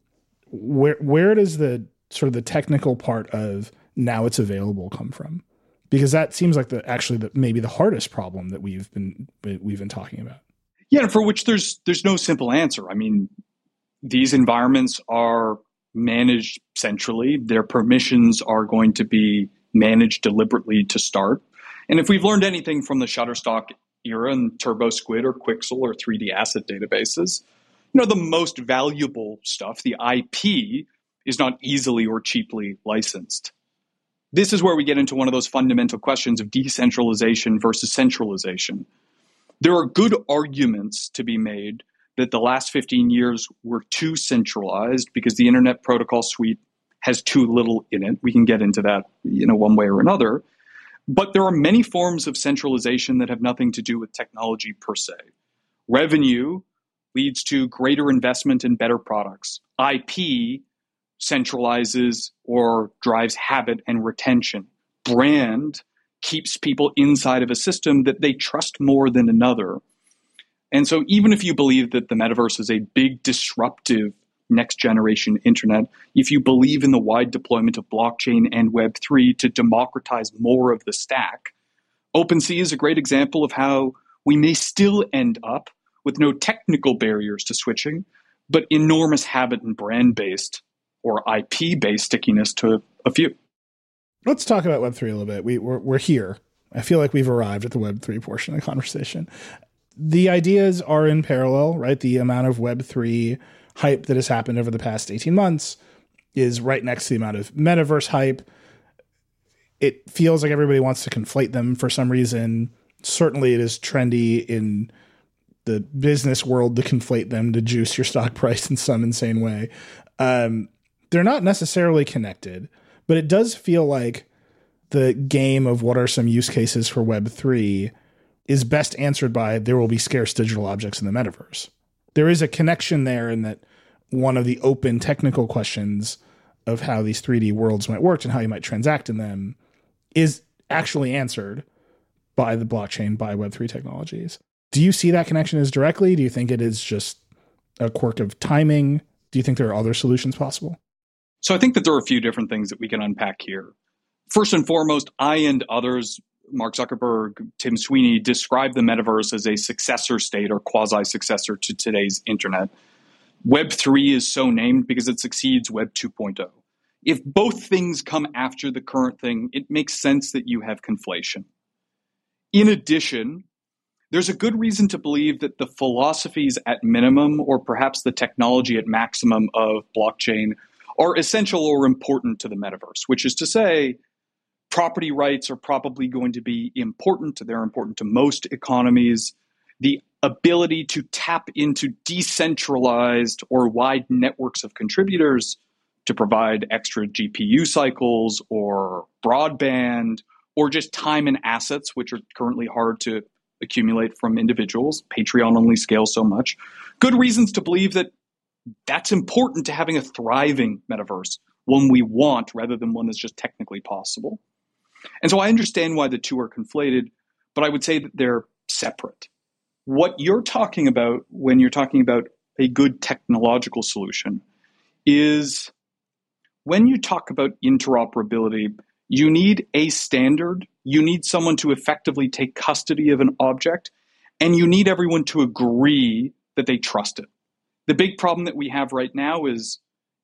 Where does the sort of the technical part of now it's available come from? Because that seems like maybe the hardest problem that we've been talking about. Yeah, and for which there's no simple answer. I mean, these environments are managed centrally. Their permissions are going to be managed deliberately to start. And if we've learned anything from the Shutterstock era and TurboSquid or Quixel or 3D asset databases, the most valuable stuff, the IP, is not easily or cheaply licensed. This is where we get into one of those fundamental questions of decentralization versus centralization. There are good arguments to be made that the last 15 years were too centralized because the Internet Protocol Suite has too little in it. We can get into that, one way or another. But there are many forms of centralization that have nothing to do with technology per se. Revenue leads to greater investment in better products. IP centralizes or drives habit and retention. Brand keeps people inside of a system that they trust more than another. And so even if you believe that the metaverse is a big disruptive next generation internet, if you believe in the wide deployment of blockchain and Web3 to democratize more of the stack, OpenSea is a great example of how we may still end up with no technical barriers to switching, but enormous habit and brand-based or IP-based stickiness to a few. Let's talk about Web3 a little bit. We're here. I feel like we've arrived at the Web3 portion of the conversation. The ideas are in parallel, right? The amount of Web3 hype that has happened over the past 18 months is right next to the amount of metaverse hype. It feels like everybody wants to conflate them for some reason. Certainly it is trendy in the business world to conflate them to juice your stock price in some insane way. They're not necessarily connected, but it does feel like the game of what are some use cases for Web3 is best answered by there will be scarce digital objects in the metaverse. There is a connection there in that one of the open technical questions of how these 3D worlds might work and how you might transact in them is actually answered by the blockchain, by Web3 technologies. Do you see that connection as directly? Do you think it is just a quirk of timing? Do you think there are other solutions possible? So I think that there are a few different things that we can unpack here. First and foremost, I and others, Mark Zuckerberg, Tim Sweeney, describe the metaverse as a successor state or quasi-successor to today's internet. Web3 is so named because it succeeds Web 2.0. If both things come after the current thing, it makes sense that you have conflation. In addition, there's a good reason to believe that the philosophies at minimum, or perhaps the technology at maximum of blockchain, are essential or important to the metaverse, which is to say, property rights are probably going to be important. They're important to most economies. The ability to tap into decentralized or wide networks of contributors to provide extra GPU cycles or broadband or just time and assets, which are currently hard to accumulate from individuals. Patreon only scales so much. Good reasons to believe that that's important to having a thriving metaverse, one we want rather than one that's just technically possible. And so I understand why the two are conflated, but I would say that they're separate. What you're talking about when you're talking about a good technological solution is when you talk about interoperability, you need a standard, you need someone to effectively take custody of an object, and you need everyone to agree that they trust it. The big problem that we have right now is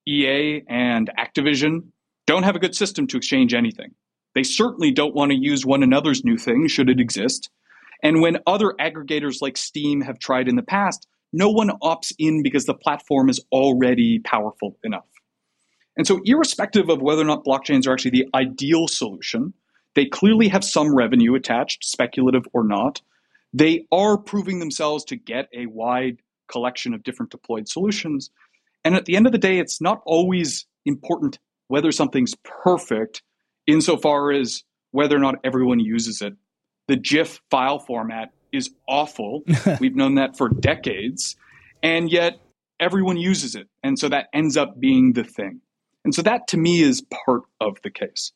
EA and Activision don't have a good system to exchange anything. They certainly don't want to use one another's new thing, should it exist. And when other aggregators like Steam have tried in the past, no one opts in because the platform is already powerful enough. And so irrespective of whether or not blockchains are actually the ideal solution, they clearly have some revenue attached, speculative or not. They are proving themselves to get a wide collection of different deployed solutions. And at the end of the day, it's not always important whether something's perfect insofar as whether or not everyone uses it. The GIF file format is awful. We've known that for decades. And yet everyone uses it. And so that ends up being the thing. And so that to me is part of the case.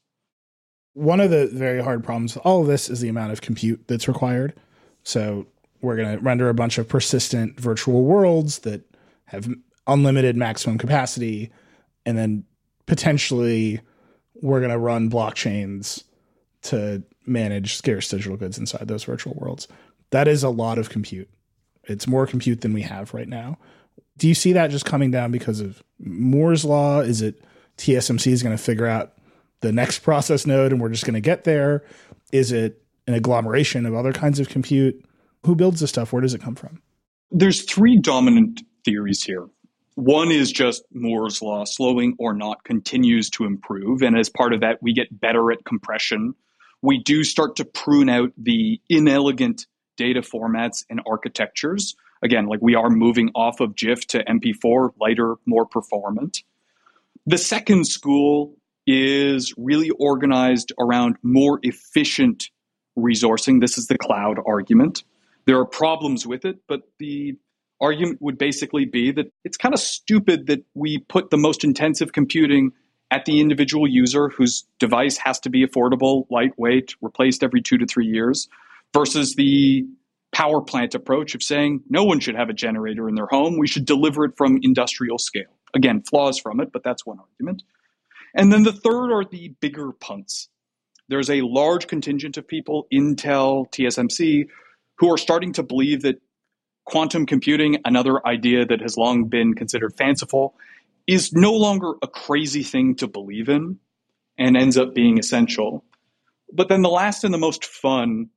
One of the very hard problems with all of this is the amount of compute that's required. So we're going to render a bunch of persistent virtual worlds that have unlimited maximum capacity. And then potentially we're going to run blockchains to manage scarce digital goods inside those virtual worlds. That is a lot of compute. It's more compute than we have right now. Do you see that just coming down because of Moore's law? Is it TSMC is going to figure out the next process node and we're just going to get there? Is it an agglomeration of other kinds of compute? Who builds this stuff? Where does it come from? There's three dominant theories here. One is just Moore's law, slowing or not, continues to improve. And as part of that, we get better at compression. We do start to prune out the inelegant data formats and architectures. Again, like we are moving off of GIF to MP4, lighter, more performant. The second school is really organized around more efficient resourcing. This is the cloud argument. There are problems with it, but the argument would basically be that it's kind of stupid that we put the most intensive computing at the individual user whose device has to be affordable, lightweight, replaced every 2 to 3 years, versus the power plant approach of saying no one should have a generator in their home. We should deliver it from industrial scale. again, flaws from it, but that's one argument. And then the third are the bigger punts. There's a large contingent of people, Intel, TSMC, who are starting to believe that quantum computing, another idea that has long been considered fanciful, is no longer a crazy thing to believe in and ends up being essential. But then the last and the most fun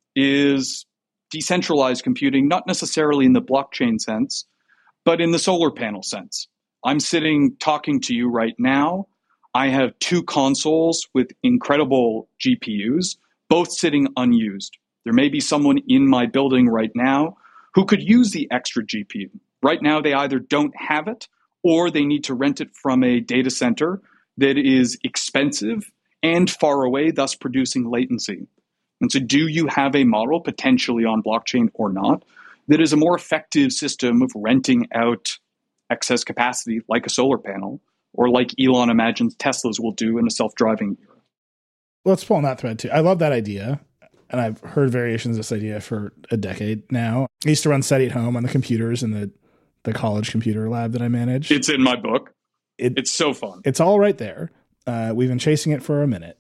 is decentralized computing, not necessarily in the blockchain sense, but in the solar panel sense. I'm sitting talking to you right now. I have 2 consoles with incredible GPUs, both sitting unused. There may be someone in my building right now who could use the extra GPU. Right now, they either don't have it or they need to rent it from a data center that is expensive and far away, thus producing latency. And so do you have a model, potentially on blockchain or not, that is a more effective system of renting out excess capacity like a solar panel, or like Elon imagines Teslas will do in a self-driving era? Let's pull on that thread too. I love that idea. And I've heard variations of this idea for a decade now. I used to run SETI at home on the computers in the college computer lab that I managed. It's in my book. It's so fun. It's all right there. We've been chasing it for a minute.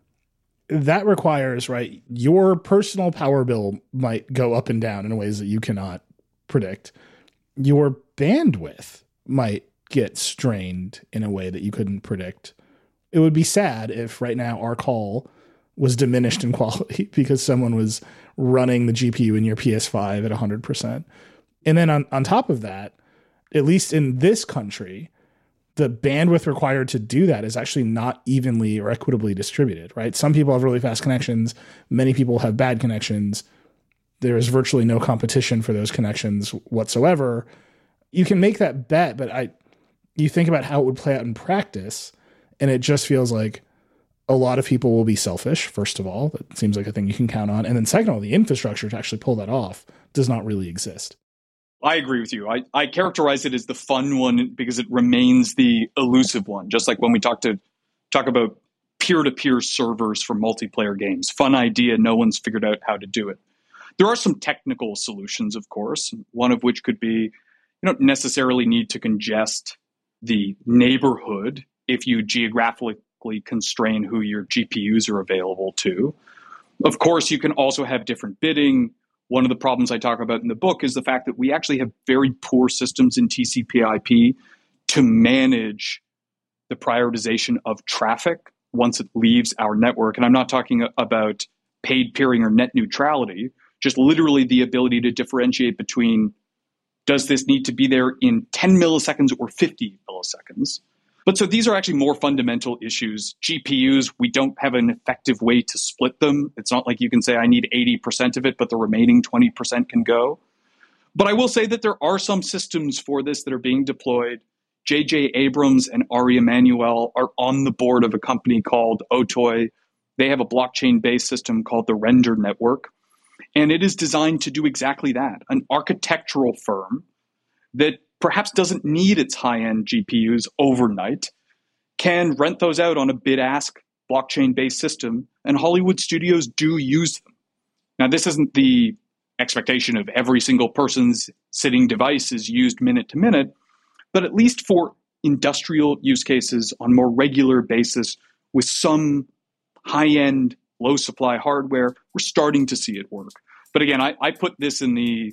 That requires, right, your personal power bill might go up and down in ways that you cannot predict. Your bandwidth might get strained in a way that you couldn't predict. It would be sad if right now our call was diminished in quality because someone was running the GPU in your PS5 at 100%. And then on top of that, at least in this country, the bandwidth required to do that is actually not evenly or equitably distributed, right? Some people have really fast connections. Many people have bad connections. There is virtually no competition for those connections whatsoever. You can make that bet, but you think about how it would play out in practice, and it just feels like a lot of people will be selfish, first of all. That seems like a thing you can count on. And then second of all, the infrastructure to actually pull that off does not really exist. I agree with you. I characterize it as the fun one because it remains the elusive one. Just like when we talk about peer-to-peer servers for multiplayer games. Fun idea, no one's figured out how to do it. There are some technical solutions, of course, one of which could be you don't necessarily need to congest the neighborhood if you geographically constrain who your GPUs are available to. Of course, you can also have different bidding. One of the problems I talk about in the book is the fact that we actually have very poor systems in TCP/IP to manage the prioritization of traffic once it leaves our network. And I'm not talking about paid peering or net neutrality, just literally the ability to differentiate between does this need to be there in 10 milliseconds or 50 milliseconds? But so these are actually more fundamental issues. GPUs, we don't have an effective way to split them. It's not like you can say I need 80% of it, but the remaining 20% can go. But I will say that there are some systems for this that are being deployed. J.J. Abrams and Ari Emanuel are on the board of a company called Otoy. They have a blockchain-based system called the Render Network. And it is designed to do exactly that, an architectural firm that perhaps doesn't need its high-end GPUs overnight, can rent those out on a bid-ask blockchain-based system, and Hollywood studios do use them. Now, this isn't the expectation of every single person's sitting device is used minute to minute, but at least for industrial use cases on a more regular basis with some high-end, low-supply hardware, we're starting to see it work. But again, I put this in the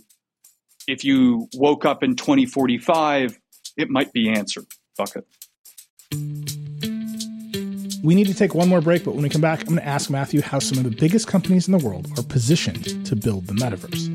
if you woke up in 2045, it might be answered bucket. We need to take one more break, but when we come back, I'm going to ask Matthew how some of the biggest companies in the world are positioned to build the metaverse.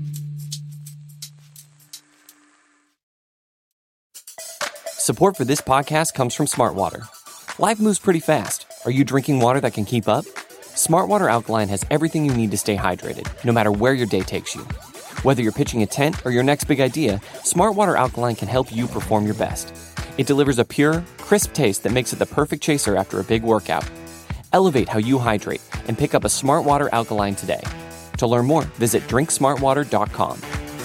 Support for this podcast comes from Smartwater. Life moves pretty fast. Are you drinking water that can keep up? Smartwater Alkaline has everything you need to stay hydrated, no matter where your day takes you. Whether you're pitching a tent or your next big idea, Smartwater Alkaline can help you perform your best. It delivers a pure, crisp taste that makes it the perfect chaser after a big workout. Elevate how you hydrate and pick up a Smartwater Alkaline today. To learn more, visit drinksmartwater.com.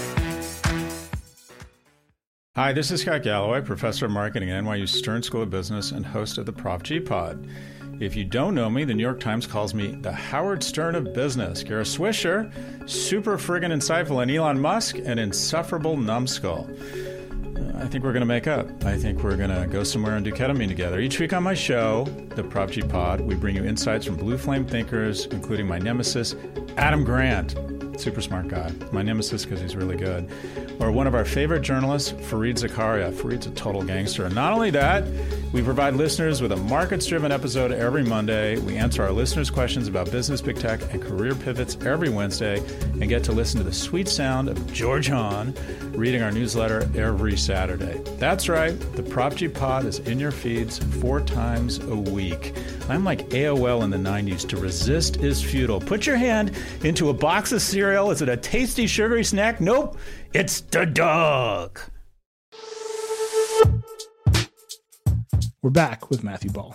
Hi, this is Scott Galloway, professor of marketing at NYU Stern School of Business and host of the Prof G Pod. If you don't know me, the New York Times calls me the Howard Stern of business. Kara Swisher, super friggin' insightful, and Elon Musk, an insufferable numbskull. I think we're going to make up. I think we're going to go somewhere and do ketamine together. Each week on my show, the Prop G Pod, we bring you insights from blue flame thinkers, including my nemesis, Adam Grant. Super smart guy. My nemesis because he's really good. Or one of our favorite journalists, Fareed Zakaria. Fareed's a total gangster. And not only that, we provide listeners with a markets-driven episode every Monday. We answer our listeners' questions about business, big tech, and career pivots every Wednesday, and get to listen to the sweet sound of George Hahn reading our newsletter every Saturday. That's right. The Prop G Pod is in your feeds 4 times a week. I'm like AOL in the 90s. To resist is futile. Put your hand into a box of cereal. Is it a tasty, sugary snack? Nope. It's the dog. We're back with Matthew Ball.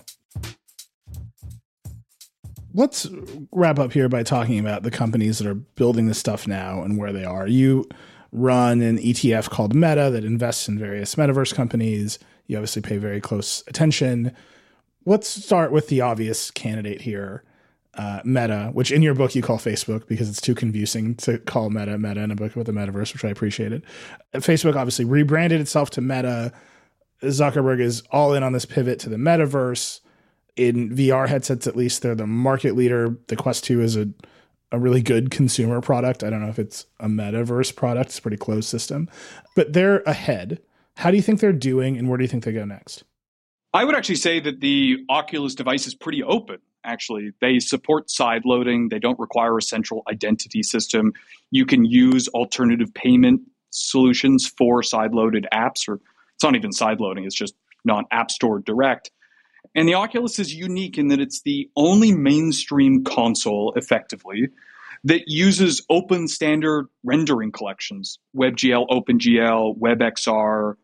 Let's wrap up here by talking about the companies that are building this stuff now and where they are. You run an ETF called Meta that invests in various metaverse companies. You obviously pay very close attention. Let's start with the obvious candidate here, Meta, which in your book you call Facebook because it's too confusing to call Meta in a book about the metaverse, which I appreciated. Facebook obviously rebranded itself to Meta. Zuckerberg is all in on this pivot to the metaverse. In VR headsets, at least, they're the market leader. The Quest 2 is a really good consumer product. I don't know if it's a metaverse product. It's a pretty closed system. But they're ahead. How do you think they're doing, and where do you think they go next? I would actually say that the Oculus device is pretty open, actually. They support sideloading. They don't require a central identity system. You can use alternative payment solutions for sideloaded apps, or it's not even sideloading. It's just not App Store direct. And the Oculus is unique in that it's the only mainstream console, effectively, that uses open standard rendering collections, WebGL, OpenGL, WebXR,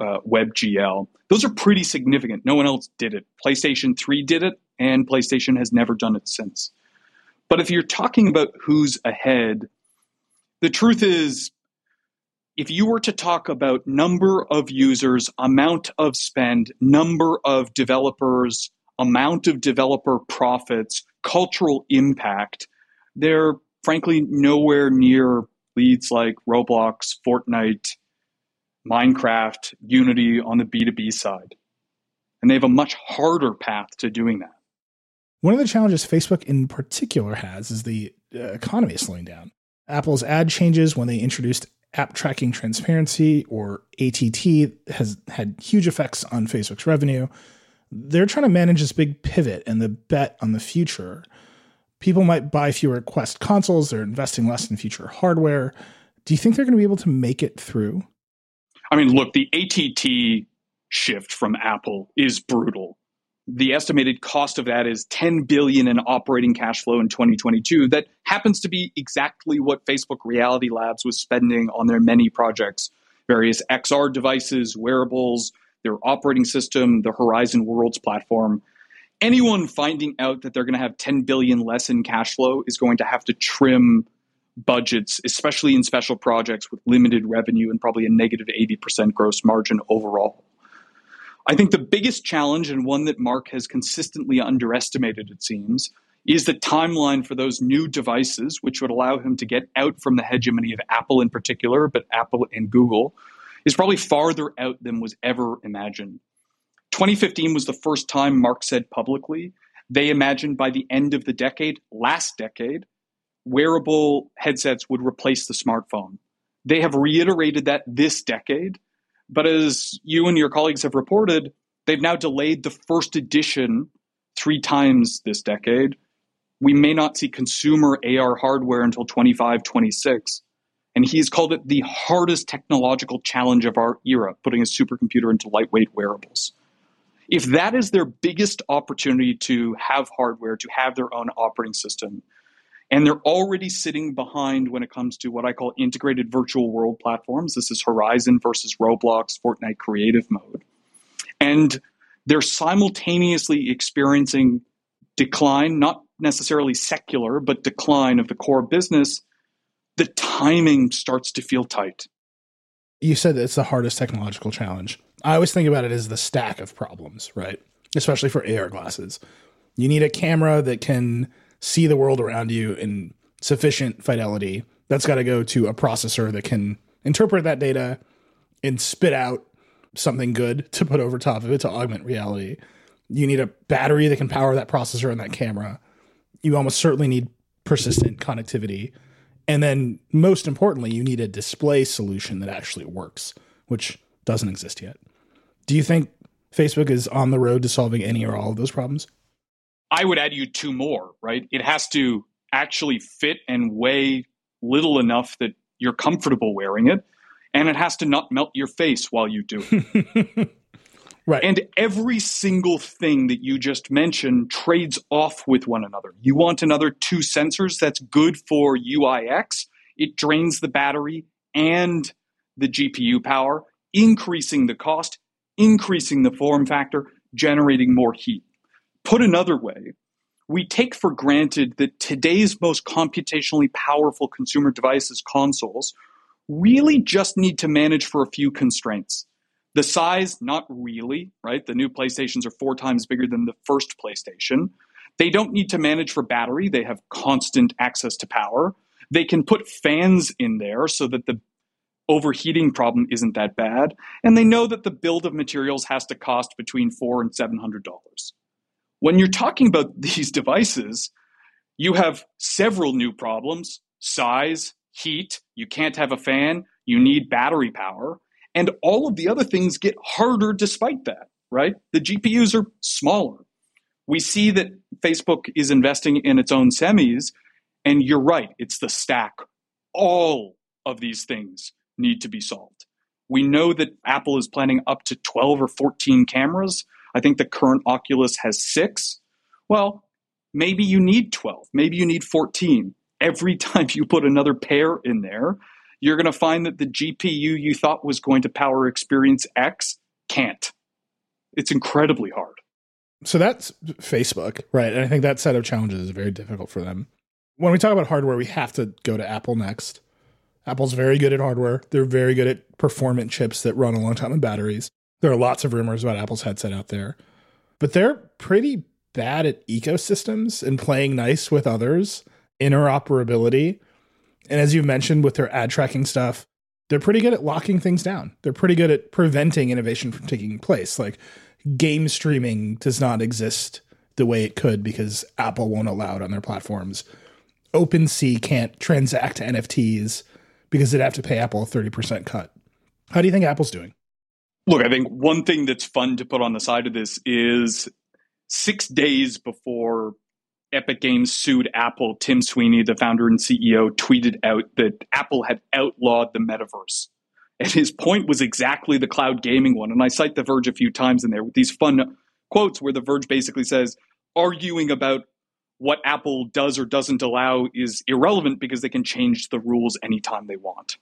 WebGL. Those are pretty significant. No one else did it. PlayStation 3 did it, and PlayStation has never done it since. But if you're talking about who's ahead, the truth is, if you were to talk about number of users, amount of spend, number of developers, amount of developer profits, cultural impact, they're frankly nowhere near leads like Roblox, Fortnite, Minecraft, Unity on the B2B side. And they have a much harder path to doing that. One of the challenges Facebook in particular has is the economy is slowing down. Apple's ad changes when they introduced App Tracking Transparency, or ATT, has had huge effects on Facebook's revenue. They're trying to manage this big pivot and the bet on the future. People might buy fewer Quest consoles. They're investing less in future hardware. Do you think they're going to be able to make it through? I mean, look, the ATT shift from Apple is brutal. The estimated cost of that is $10 billion in operating cash flow in 2022. That happens to be exactly what Facebook Reality Labs was spending on their many projects, various XR devices, wearables, their operating system, the Horizon Worlds platform. Anyone finding out that they're going to have $10 billion less in cash flow is going to have to trim budgets, especially in special projects with limited revenue and probably a negative 80% gross margin overall. I think the biggest challenge, and one that Mark has consistently underestimated, it seems, is the timeline for those new devices, which would allow him to get out from the hegemony of Apple in particular, but Apple and Google, is probably farther out than was ever imagined. 2015 was the first time Mark said publicly they imagined by the end of the decade, last decade, wearable headsets would replace the smartphone. They have reiterated that this decade. But as you and your colleagues have reported, they've now delayed the first edition 3 times this decade. We may not see consumer AR hardware until 25, 26. And he's called it the hardest technological challenge of our era, putting a supercomputer into lightweight wearables. If that is their biggest opportunity to have hardware, to have their own operating system, and they're already sitting behind when it comes to what I call integrated virtual world platforms. This is Horizon versus Roblox, Fortnite creative mode. And they're simultaneously experiencing decline, not necessarily secular, but decline of the core business. The timing starts to feel tight. You said that it's the hardest technological challenge. I always think about it as the stack of problems, right? Especially for AR glasses. You need a camera that can see the world around you in sufficient fidelity. That's got to go to a processor that can interpret that data and spit out something good to put over top of it to augment reality. You need a battery that can power that processor and that camera. You almost certainly need persistent connectivity. And then most importantly, you need a display solution that actually works, which doesn't exist yet. Do you think Facebook is on the road to solving any or all of those problems? I would add you two more, right? It has to actually fit and weigh little enough that you're comfortable wearing it. And it has to not melt your face while you do it. Right. And every single thing that you just mentioned trades off with one another. You want another 2 sensors that's good for UIX. It drains the battery and the GPU power, increasing the cost, increasing the form factor, generating more heat. Put another way, we take for granted that today's most computationally powerful consumer devices, consoles, really just need to manage for a few constraints. The size, not really, right? The new PlayStations are 4 times bigger than the first PlayStation. They don't need to manage for battery. They have constant access to power. They can put fans in there so that the overheating problem isn't that bad. And they know that the build of materials has to cost between $400 and $700. When you're talking about these devices, you have several new problems: size, heat, you can't have a fan, you need battery power. And all of the other things get harder despite that, right? The GPUs are smaller. We see that Facebook is investing in its own semis, and you're right, it's the stack. All of these things need to be solved. We know that Apple is planning up to 12 or 14 cameras. I think the current Oculus has 6. Well, maybe you need 12, maybe you need 14. Every time you put another pair in there, you're going to find that the GPU you thought was going to power Experience X can't. It's incredibly hard. So that's Facebook, right? And I think that set of challenges is very difficult for them. When we talk about hardware, we have to go to Apple next. Apple's very good at hardware. They're very good at performant chips that run a long time on batteries. There are lots of rumors about Apple's headset out there. But they're pretty bad at ecosystems and playing nice with others, interoperability. And as you mentioned with their ad tracking stuff, they're pretty good at locking things down. They're pretty good at preventing innovation from taking place. Like game streaming does not exist the way it could because Apple won't allow it on their platforms. OpenSea can't transact NFTs because they'd have to pay Apple a 30% cut. How do you think Apple's doing? Look, I think one thing that's fun to put on the side of this is 6 days before Epic Games sued Apple, Tim Sweeney, the founder and CEO, tweeted out that Apple had outlawed the metaverse. And his point was exactly the cloud gaming one. And I cite The Verge a few times in there with these fun quotes where The Verge basically says, arguing about what Apple does or doesn't allow is irrelevant because they can change the rules anytime they want.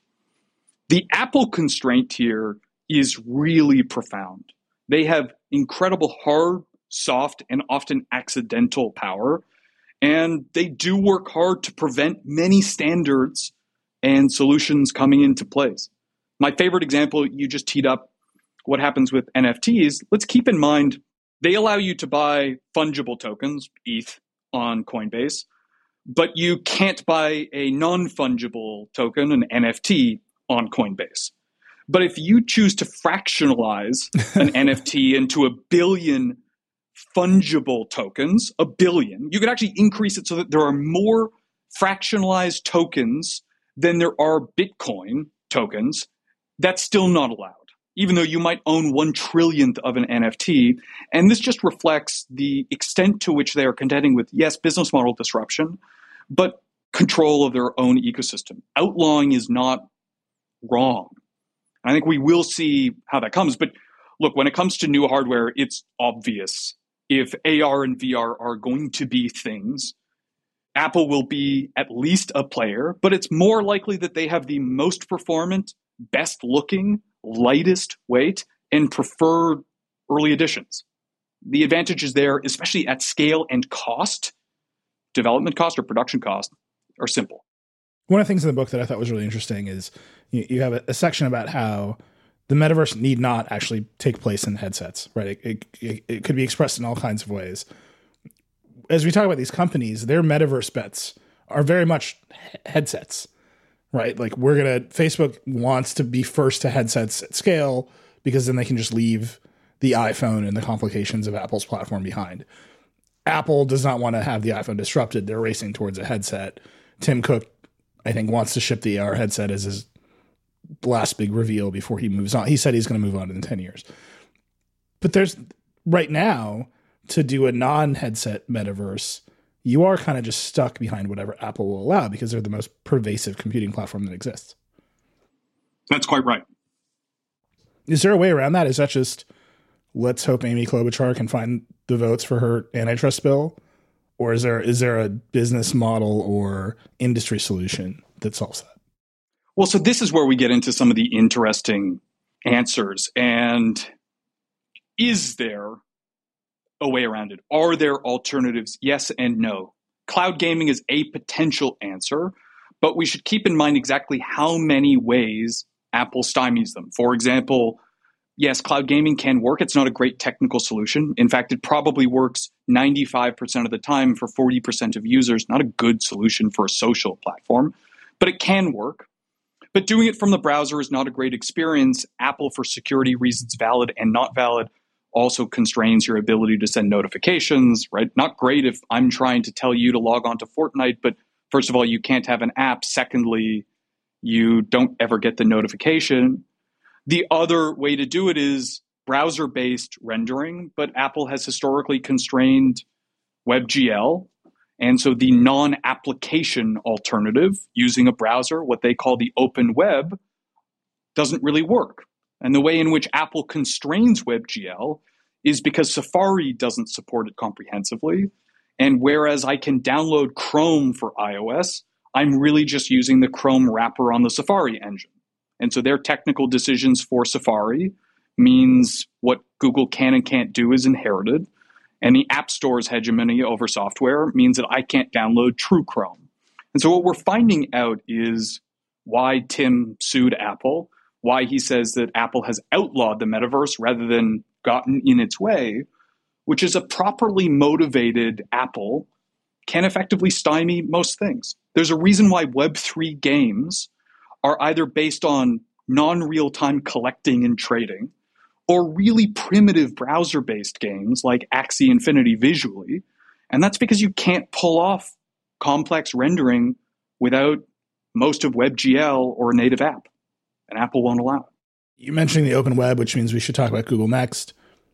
The Apple constraint here is really profound. They have incredible hard, soft, and often accidental power. And they do work hard to prevent many standards and solutions coming into place. My favorite example, you just teed up what happens with NFTs. Let's keep in mind, they allow you to buy fungible tokens, ETH, on Coinbase, but you can't buy a non-fungible token, an NFT, on Coinbase. But if you choose to fractionalize an NFT into 1 billion fungible tokens, 1 billion, you could actually increase it so that there are more fractionalized tokens than there are Bitcoin tokens. That's still not allowed, even though you might own 1 trillionth of an NFT. And this just reflects the extent to which they are contending with, yes, business model disruption, but control of their own ecosystem. Outlawing is not wrong. I think we will see how that comes. But look, when it comes to new hardware, it's obvious. If AR and VR are going to be things, Apple will be at least a player, but it's more likely that they have the most performant, best looking, lightest weight, and preferred early editions. The advantages there, especially at scale and cost, development cost or production cost, are simple. One of the things in the book that I thought was really interesting is you have a section about how the metaverse need not actually take place in headsets, right? It could be expressed in all kinds of ways. As we talk about these companies, their metaverse bets are very much headsets, right? Like Facebook wants to be first to headsets at scale because then they can just leave the iPhone and the complications of Apple's platform behind. Apple does not want to have the iPhone disrupted. They're racing towards a headset. Tim Cook, I think, wants to ship the AR headset as his last big reveal before he moves on. He said he's going to move on in 10 years. But there's right now, to do a non-headset metaverse, you are kind of just stuck behind whatever Apple will allow because they're the most pervasive computing platform that exists. That's quite right. Is there a way around that? Is that just, let's hope Amy Klobuchar can find the votes for her antitrust bill? Or is there a business model or industry solution that solves that? Well, so this is where we get into some of the interesting answers. And is there a way around it? Are there alternatives? Yes and no. Cloud gaming is a potential answer, but we should keep in mind exactly how many ways Apple stymies them. For example, yes, cloud gaming can work. It's not a great technical solution. In fact, it probably works 95% of the time for 40% of users. Not a good solution for a social platform, but it can work. But doing it from the browser is not a great experience. Apple, for security reasons, valid and not valid, also constrains your ability to send notifications, right? Not great if I'm trying to tell you to log on to Fortnite, but first of all, you can't have an app. Secondly, you don't ever get the notification. The other way to do it is browser-based rendering, but Apple has historically constrained WebGL. And so the non-application alternative, using a browser, what they call the open web, doesn't really work. And the way in which Apple constrains WebGL is because Safari doesn't support it comprehensively. And whereas I can download Chrome for iOS, I'm really just using the Chrome wrapper on the Safari engine. And so their technical decisions for Safari means what Google can and can't do is inherited. And the App Store's hegemony over software means that I can't download true Chrome. And so what we're finding out is why Tim sued Apple, why he says that Apple has outlawed the metaverse rather than gotten in its way, which is a properly motivated Apple can effectively stymie most things. There's a reason why Web3 games are either based on non-real-time collecting and trading or really primitive browser-based games like Axie Infinity visually. And that's because you can't pull off complex rendering without most of WebGL or a native app. And Apple won't allow it. You mentioned the open web, which means we should talk about Google next.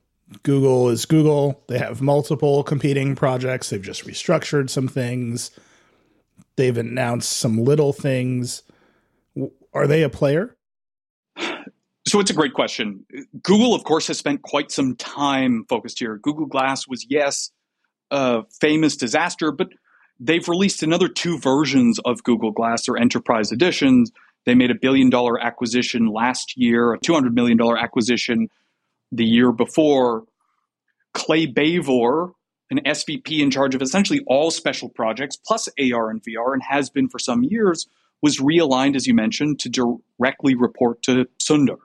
Google is Google. They have multiple competing projects. They've just restructured some things. They've announced some little things. Are they a player? So it's a great question. Google, of course, has spent quite some time focused here. Google Glass was, yes, a famous disaster, but they've released another 2 versions of Google Glass, their enterprise editions. They made a $1 billion acquisition last year, a $200 million acquisition the year before. Clay Bavor, an SVP in charge of essentially all special projects, plus AR and VR, and has been for some years, was realigned, as you mentioned, to directly report to Sundar.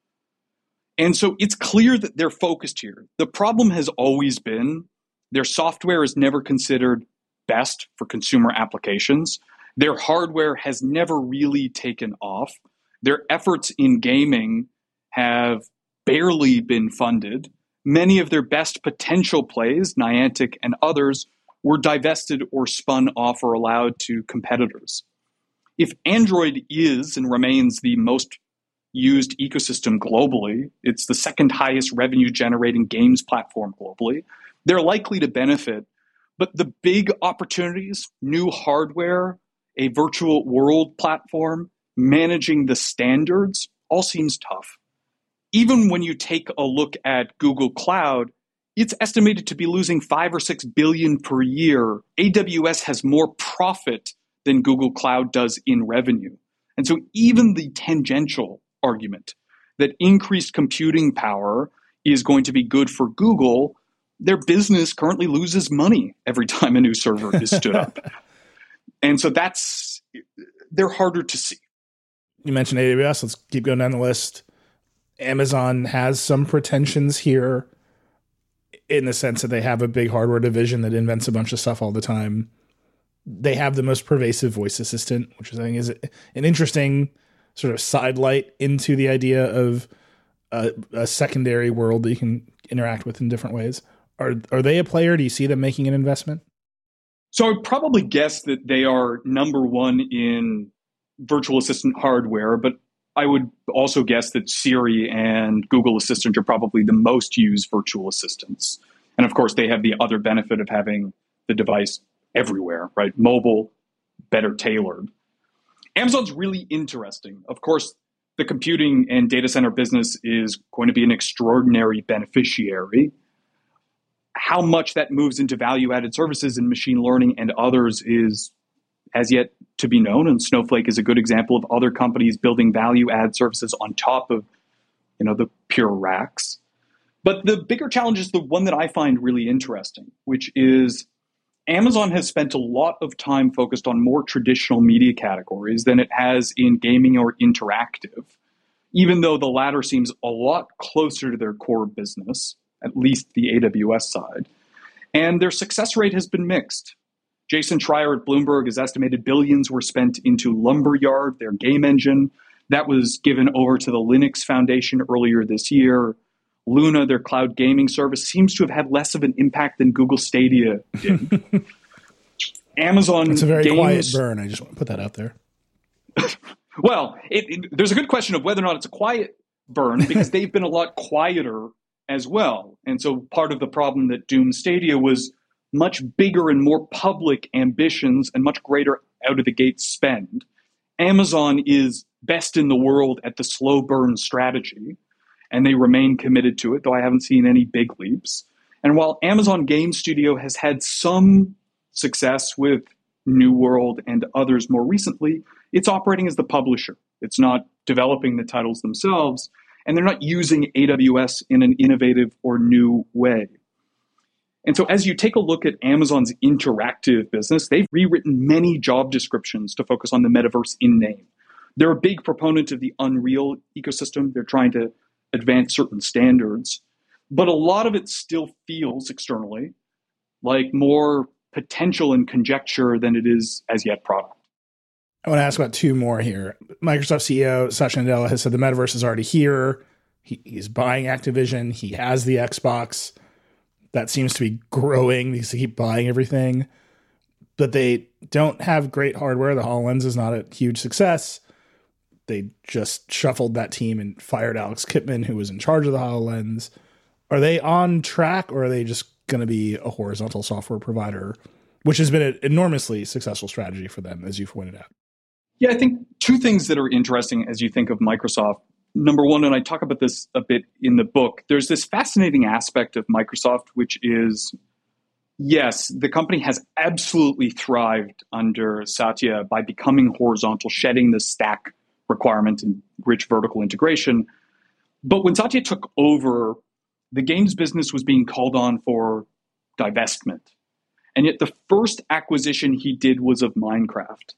And so it's clear that they're focused here. The problem has always been their software is never considered best for consumer applications. Their hardware has never really taken off. Their efforts in gaming have barely been funded. Many of their best potential plays, Niantic and others, were divested or spun off or allowed to competitors. If Android is and remains the most used ecosystem globally, it's the second highest revenue generating games platform globally, they're likely to benefit. But the big opportunities, new hardware, a virtual world platform, managing the standards, all seems tough. Even when you take a look at Google Cloud, it's estimated to be losing $5 or $6 billion per year. AWS has more profit than Google Cloud does in revenue. And so even the tangential argument that increased computing power is going to be good for Google, their business currently loses money every time a new server is stood up. And so they're harder to see. You mentioned AWS. Let's keep going down the list. Amazon has some pretensions here in the sense that they have a big hardware division that invents a bunch of stuff all the time. They have the most pervasive voice assistant, which I think is an interesting sort of sidelight into the idea of a secondary world that you can interact with in different ways. Are they a player? Do you see them making an investment? So I would probably guess that they are number one in virtual assistant hardware, but I would also guess that Siri and Google Assistant are probably the most used virtual assistants. And of course, they have the other benefit of having the device everywhere, right? Mobile, better tailored. Amazon's really interesting. Of course, the computing and data center business is going to be an extraordinary beneficiary. How much that moves into value-added services and machine learning and others is as yet to be known. And Snowflake is a good example of other companies building value-add services on top of, the pure racks. But the bigger challenge is the one that I find really interesting, which is Amazon has spent a lot of time focused on more traditional media categories than it has in gaming or interactive, even though the latter seems a lot closer to their core business, at least the AWS side. And their success rate has been mixed. Jason Schreier at Bloomberg has estimated billions were spent into Lumberyard, their game engine. That was given over to the Linux Foundation earlier this year. Luna, their cloud gaming service, seems to have had less of an impact than Google Stadia did. Amazon It's a very games, quiet burn. I just want to put that out there. Well, there's a good question of whether or not it's a quiet burn, because they've been a lot quieter as well. And so part of the problem that doomed Stadia was much bigger and more public ambitions and much greater out-of-the-gate spend. Amazon is best in the world at the slow burn strategy, and they remain committed to it, though I haven't seen any big leaps. And while Amazon Game Studio has had some success with New World and others more recently, it's operating as the publisher. It's not developing the titles themselves, and they're not using AWS in an innovative or new way. And so as you take a look at Amazon's interactive business, they've rewritten many job descriptions to focus on the metaverse in name. They're a big proponent of the Unreal ecosystem. They're trying to advance certain standards. But a lot of it still feels externally like more potential and conjecture than it is as yet product. I want to ask about two more here. Microsoft CEO Satya Nadella has said the metaverse is already here. He's buying Activision. He has the Xbox. That seems to be growing because they keep buying everything. But they don't have great hardware. The HoloLens is not a huge success. They just shuffled that team and fired Alex Kipman, who was in charge of the HoloLens. Are they on track, or are they just going to be a horizontal software provider, which has been an enormously successful strategy for them, as you've pointed out? Yeah, I think two things that are interesting as you think of Microsoft. Number one, and I talk about this a bit in the book, there's this fascinating aspect of Microsoft, which is, yes, the company has absolutely thrived under Satya by becoming horizontal, shedding the stack requirement and rich vertical integration. But when Satya took over, the games business was being called on for divestment. And yet the first acquisition he did was of Minecraft.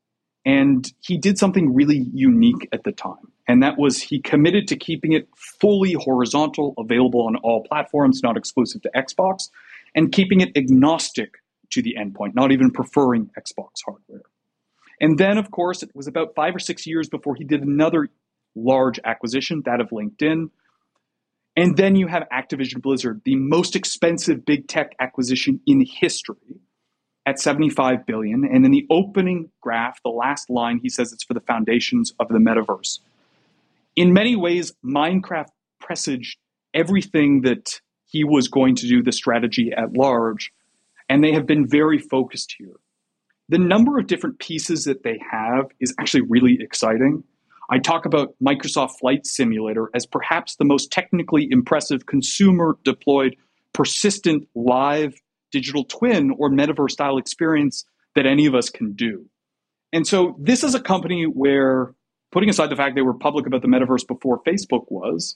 And he did something really unique at the time. And that was he committed to keeping it fully horizontal, available on all platforms, not exclusive to Xbox, and keeping it agnostic to the endpoint, not even preferring Xbox hardware. And then, of course, it was about 5 or 6 years before he did another large acquisition, that of LinkedIn. And then you have Activision Blizzard, the most expensive big tech acquisition in history, at $75 billion. And in the opening graph, the last line, he says it's for the foundations of the metaverse. In many ways, Minecraft presaged everything that he was going to do, the strategy at large, and they have been very focused here. The number of different pieces that they have is actually really exciting. I talk about Microsoft Flight Simulator as perhaps the most technically impressive consumer-deployed, persistent, live digital twin or metaverse-style experience that any of us can do. And so this is a company where, putting aside the fact they were public about the metaverse before Facebook was,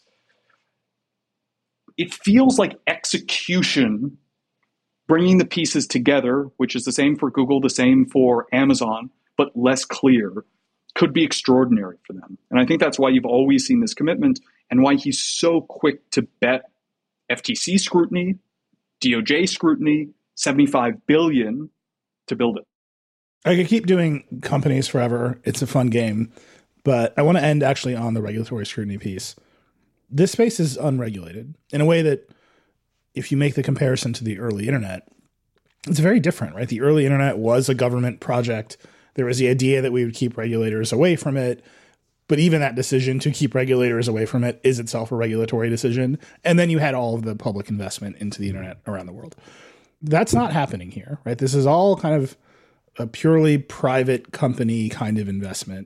it feels like execution, bringing the pieces together, which is the same for Google, the same for Amazon, but less clear, could be extraordinary for them. And I think that's why you've always seen this commitment and why he's so quick to bet FTC scrutiny, DOJ scrutiny, $75 billion to build it. I could keep doing companies forever. It's a fun game. But I want to end actually on the regulatory scrutiny piece. this space is unregulated in a way that if you make the comparison to the early internet, it's very different, right? The early internet was a government project. There was the idea that we would keep regulators away from it. But even that decision to keep regulators away from it is itself a regulatory decision. And then you had all of the public investment into the internet around the world. That's not happening here, right? This is all kind of a purely private company kind of investment.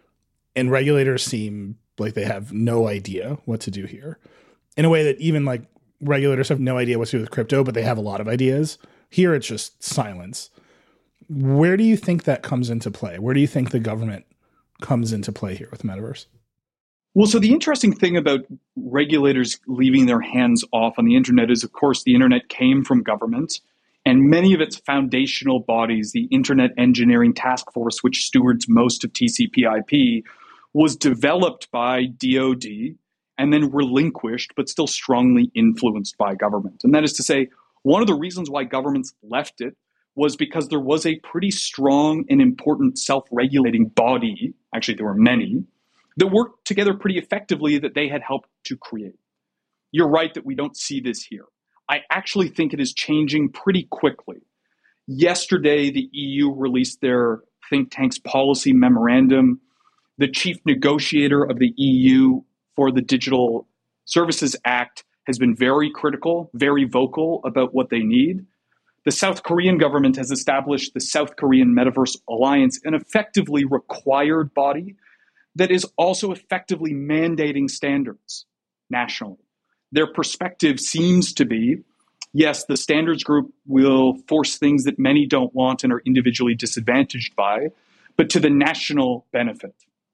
And regulators seem like they have no idea what to do here. In a way that even like regulators have no idea what to do with crypto, but they have a lot of ideas. Here it's just silence. Where do you think that comes into play? Where do you think the government comes into play here with the metaverse? Well, so the interesting thing about regulators leaving their hands off on the internet is, of course, the internet came from government, and many of its foundational bodies, the Internet Engineering Task Force, which stewards most of TCP/IP, was developed by DoD and then relinquished, but still strongly influenced by government. And that is to say, one of the reasons why governments left it was because there was a pretty strong and important self-regulating body, actually there were many, that worked together pretty effectively that they had helped to create. You're right that we don't see this here. I actually think it is changing pretty quickly. Yesterday, the EU released their think tank's policy memorandum. The chief negotiator of the EU for the Digital Services Act has been very critical, very vocal about what they need. The South Korean government has established the South Korean Metaverse Alliance, an effectively required body that is also effectively mandating standards nationally. Their perspective seems to be, yes, the standards group will force things that many don't want and are individually disadvantaged by, but to the national benefit.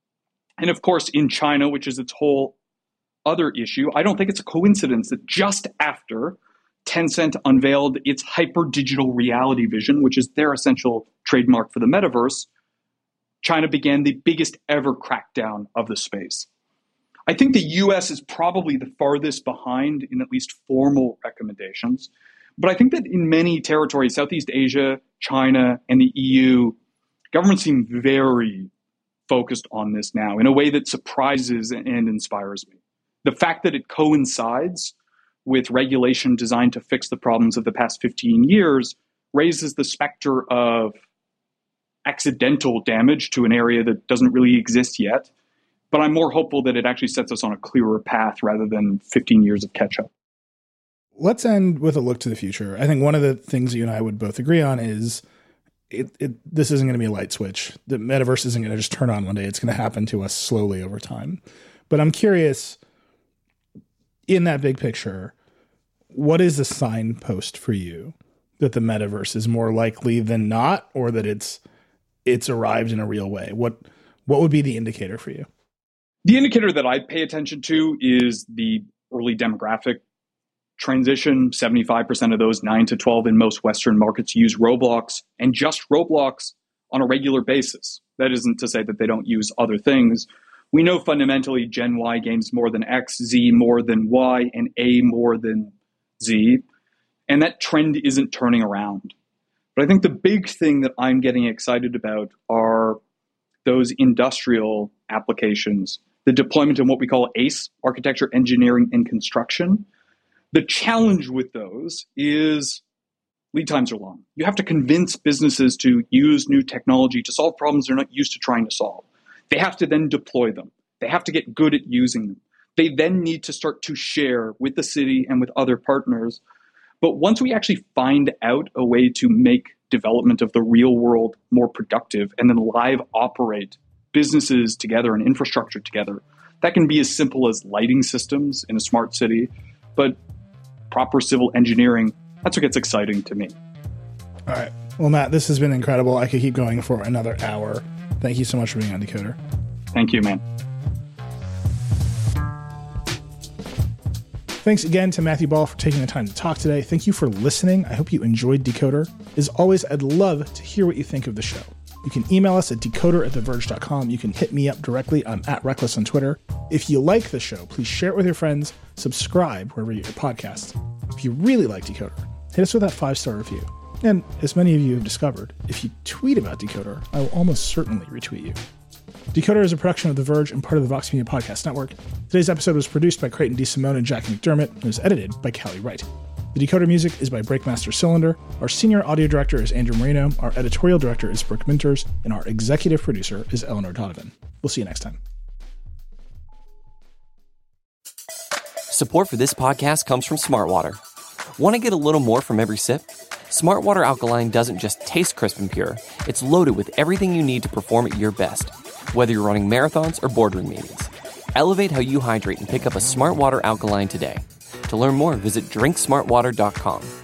And of course, in China, which is its whole other issue, I don't think it's a coincidence that just after Tencent unveiled its hyper digital reality vision, which is their essential trademark for the metaverse, China began the biggest ever crackdown of the space. I think the US is probably the farthest behind in at least formal recommendations. But I think that in many territories, Southeast Asia, China, and the EU, governments seem very focused on this now in a way that surprises and inspires me. The fact that it coincides with regulation designed to fix the problems of the past 15 years raises the specter of accidental damage to an area that doesn't really exist yet. But I'm more hopeful that it actually sets us on a clearer path rather than 15 years of catch-up. Let's end with a look to the future. I think one of the things that you and I would both agree on is this isn't going to be a light switch. The metaverse isn't going to just turn on one day. It's going to happen to us slowly over time. But I'm curious, in that big picture, what is the signpost for you that the metaverse is more likely than not, or that it's arrived in a real way? What would be the indicator for you? The indicator that I pay attention to is the early demographic transition. 75% of those 9 to 12 in most Western markets use Roblox, and just Roblox on a regular basis. That isn't to say that they don't use other things. We know fundamentally Gen Y games more than X, Z more than Y, and A more than Z. And that trend isn't turning around. But I think the big thing that I'm getting excited about are those industrial applications, the deployment in what we call ACE, architecture, engineering, and construction. The challenge with those is lead times are long. You have to convince businesses to use new technology to solve problems they're not used to trying to solve. They have to then deploy them. They have to get good at using them. They then need to start to share with the city and with other partners. But once we actually find out a way to make development of the real world more productive and then live operate businesses together and infrastructure together, that can be as simple as lighting systems in a smart city, but proper civil engineering, that's what gets exciting to me. All right. Well, Matt, this has been incredible. I could keep going for another hour. Thank you so much for being on Decoder. Thank you, man. Thanks again to Matthew Ball for taking the time to talk today. Thank you for listening. I hope you enjoyed Decoder. As always, I'd love to hear what you think of the show. You can email us at decoder@theverge.com. You can hit me up directly. I'm @Reckless on Twitter. If you like the show, please share it with your friends. Subscribe wherever you get your podcasts. If you really like Decoder, hit us with that 5-star review. And as many of you have discovered, if you tweet about Decoder, I will almost certainly retweet you. Decoder is a production of The Verge and part of the Vox Media Podcast Network. Today's episode was produced by Creighton D. Simone and Jackie McDermott and was edited by Callie Wright. The Decoder music is by Breakmaster Cylinder. Our senior audio director is Andrew Marino. Our editorial director is Brooke Minters. And our executive producer is Eleanor Donovan. We'll see you next time. Support for this podcast comes from Smartwater. Want to get a little more from every sip? Smartwater Alkaline doesn't just taste crisp and pure. It's loaded with everything you need to perform at your best, whether you're running marathons or boardroom meetings. Elevate how you hydrate and pick up a Smartwater Alkaline today. To learn more, visit drinksmartwater.com.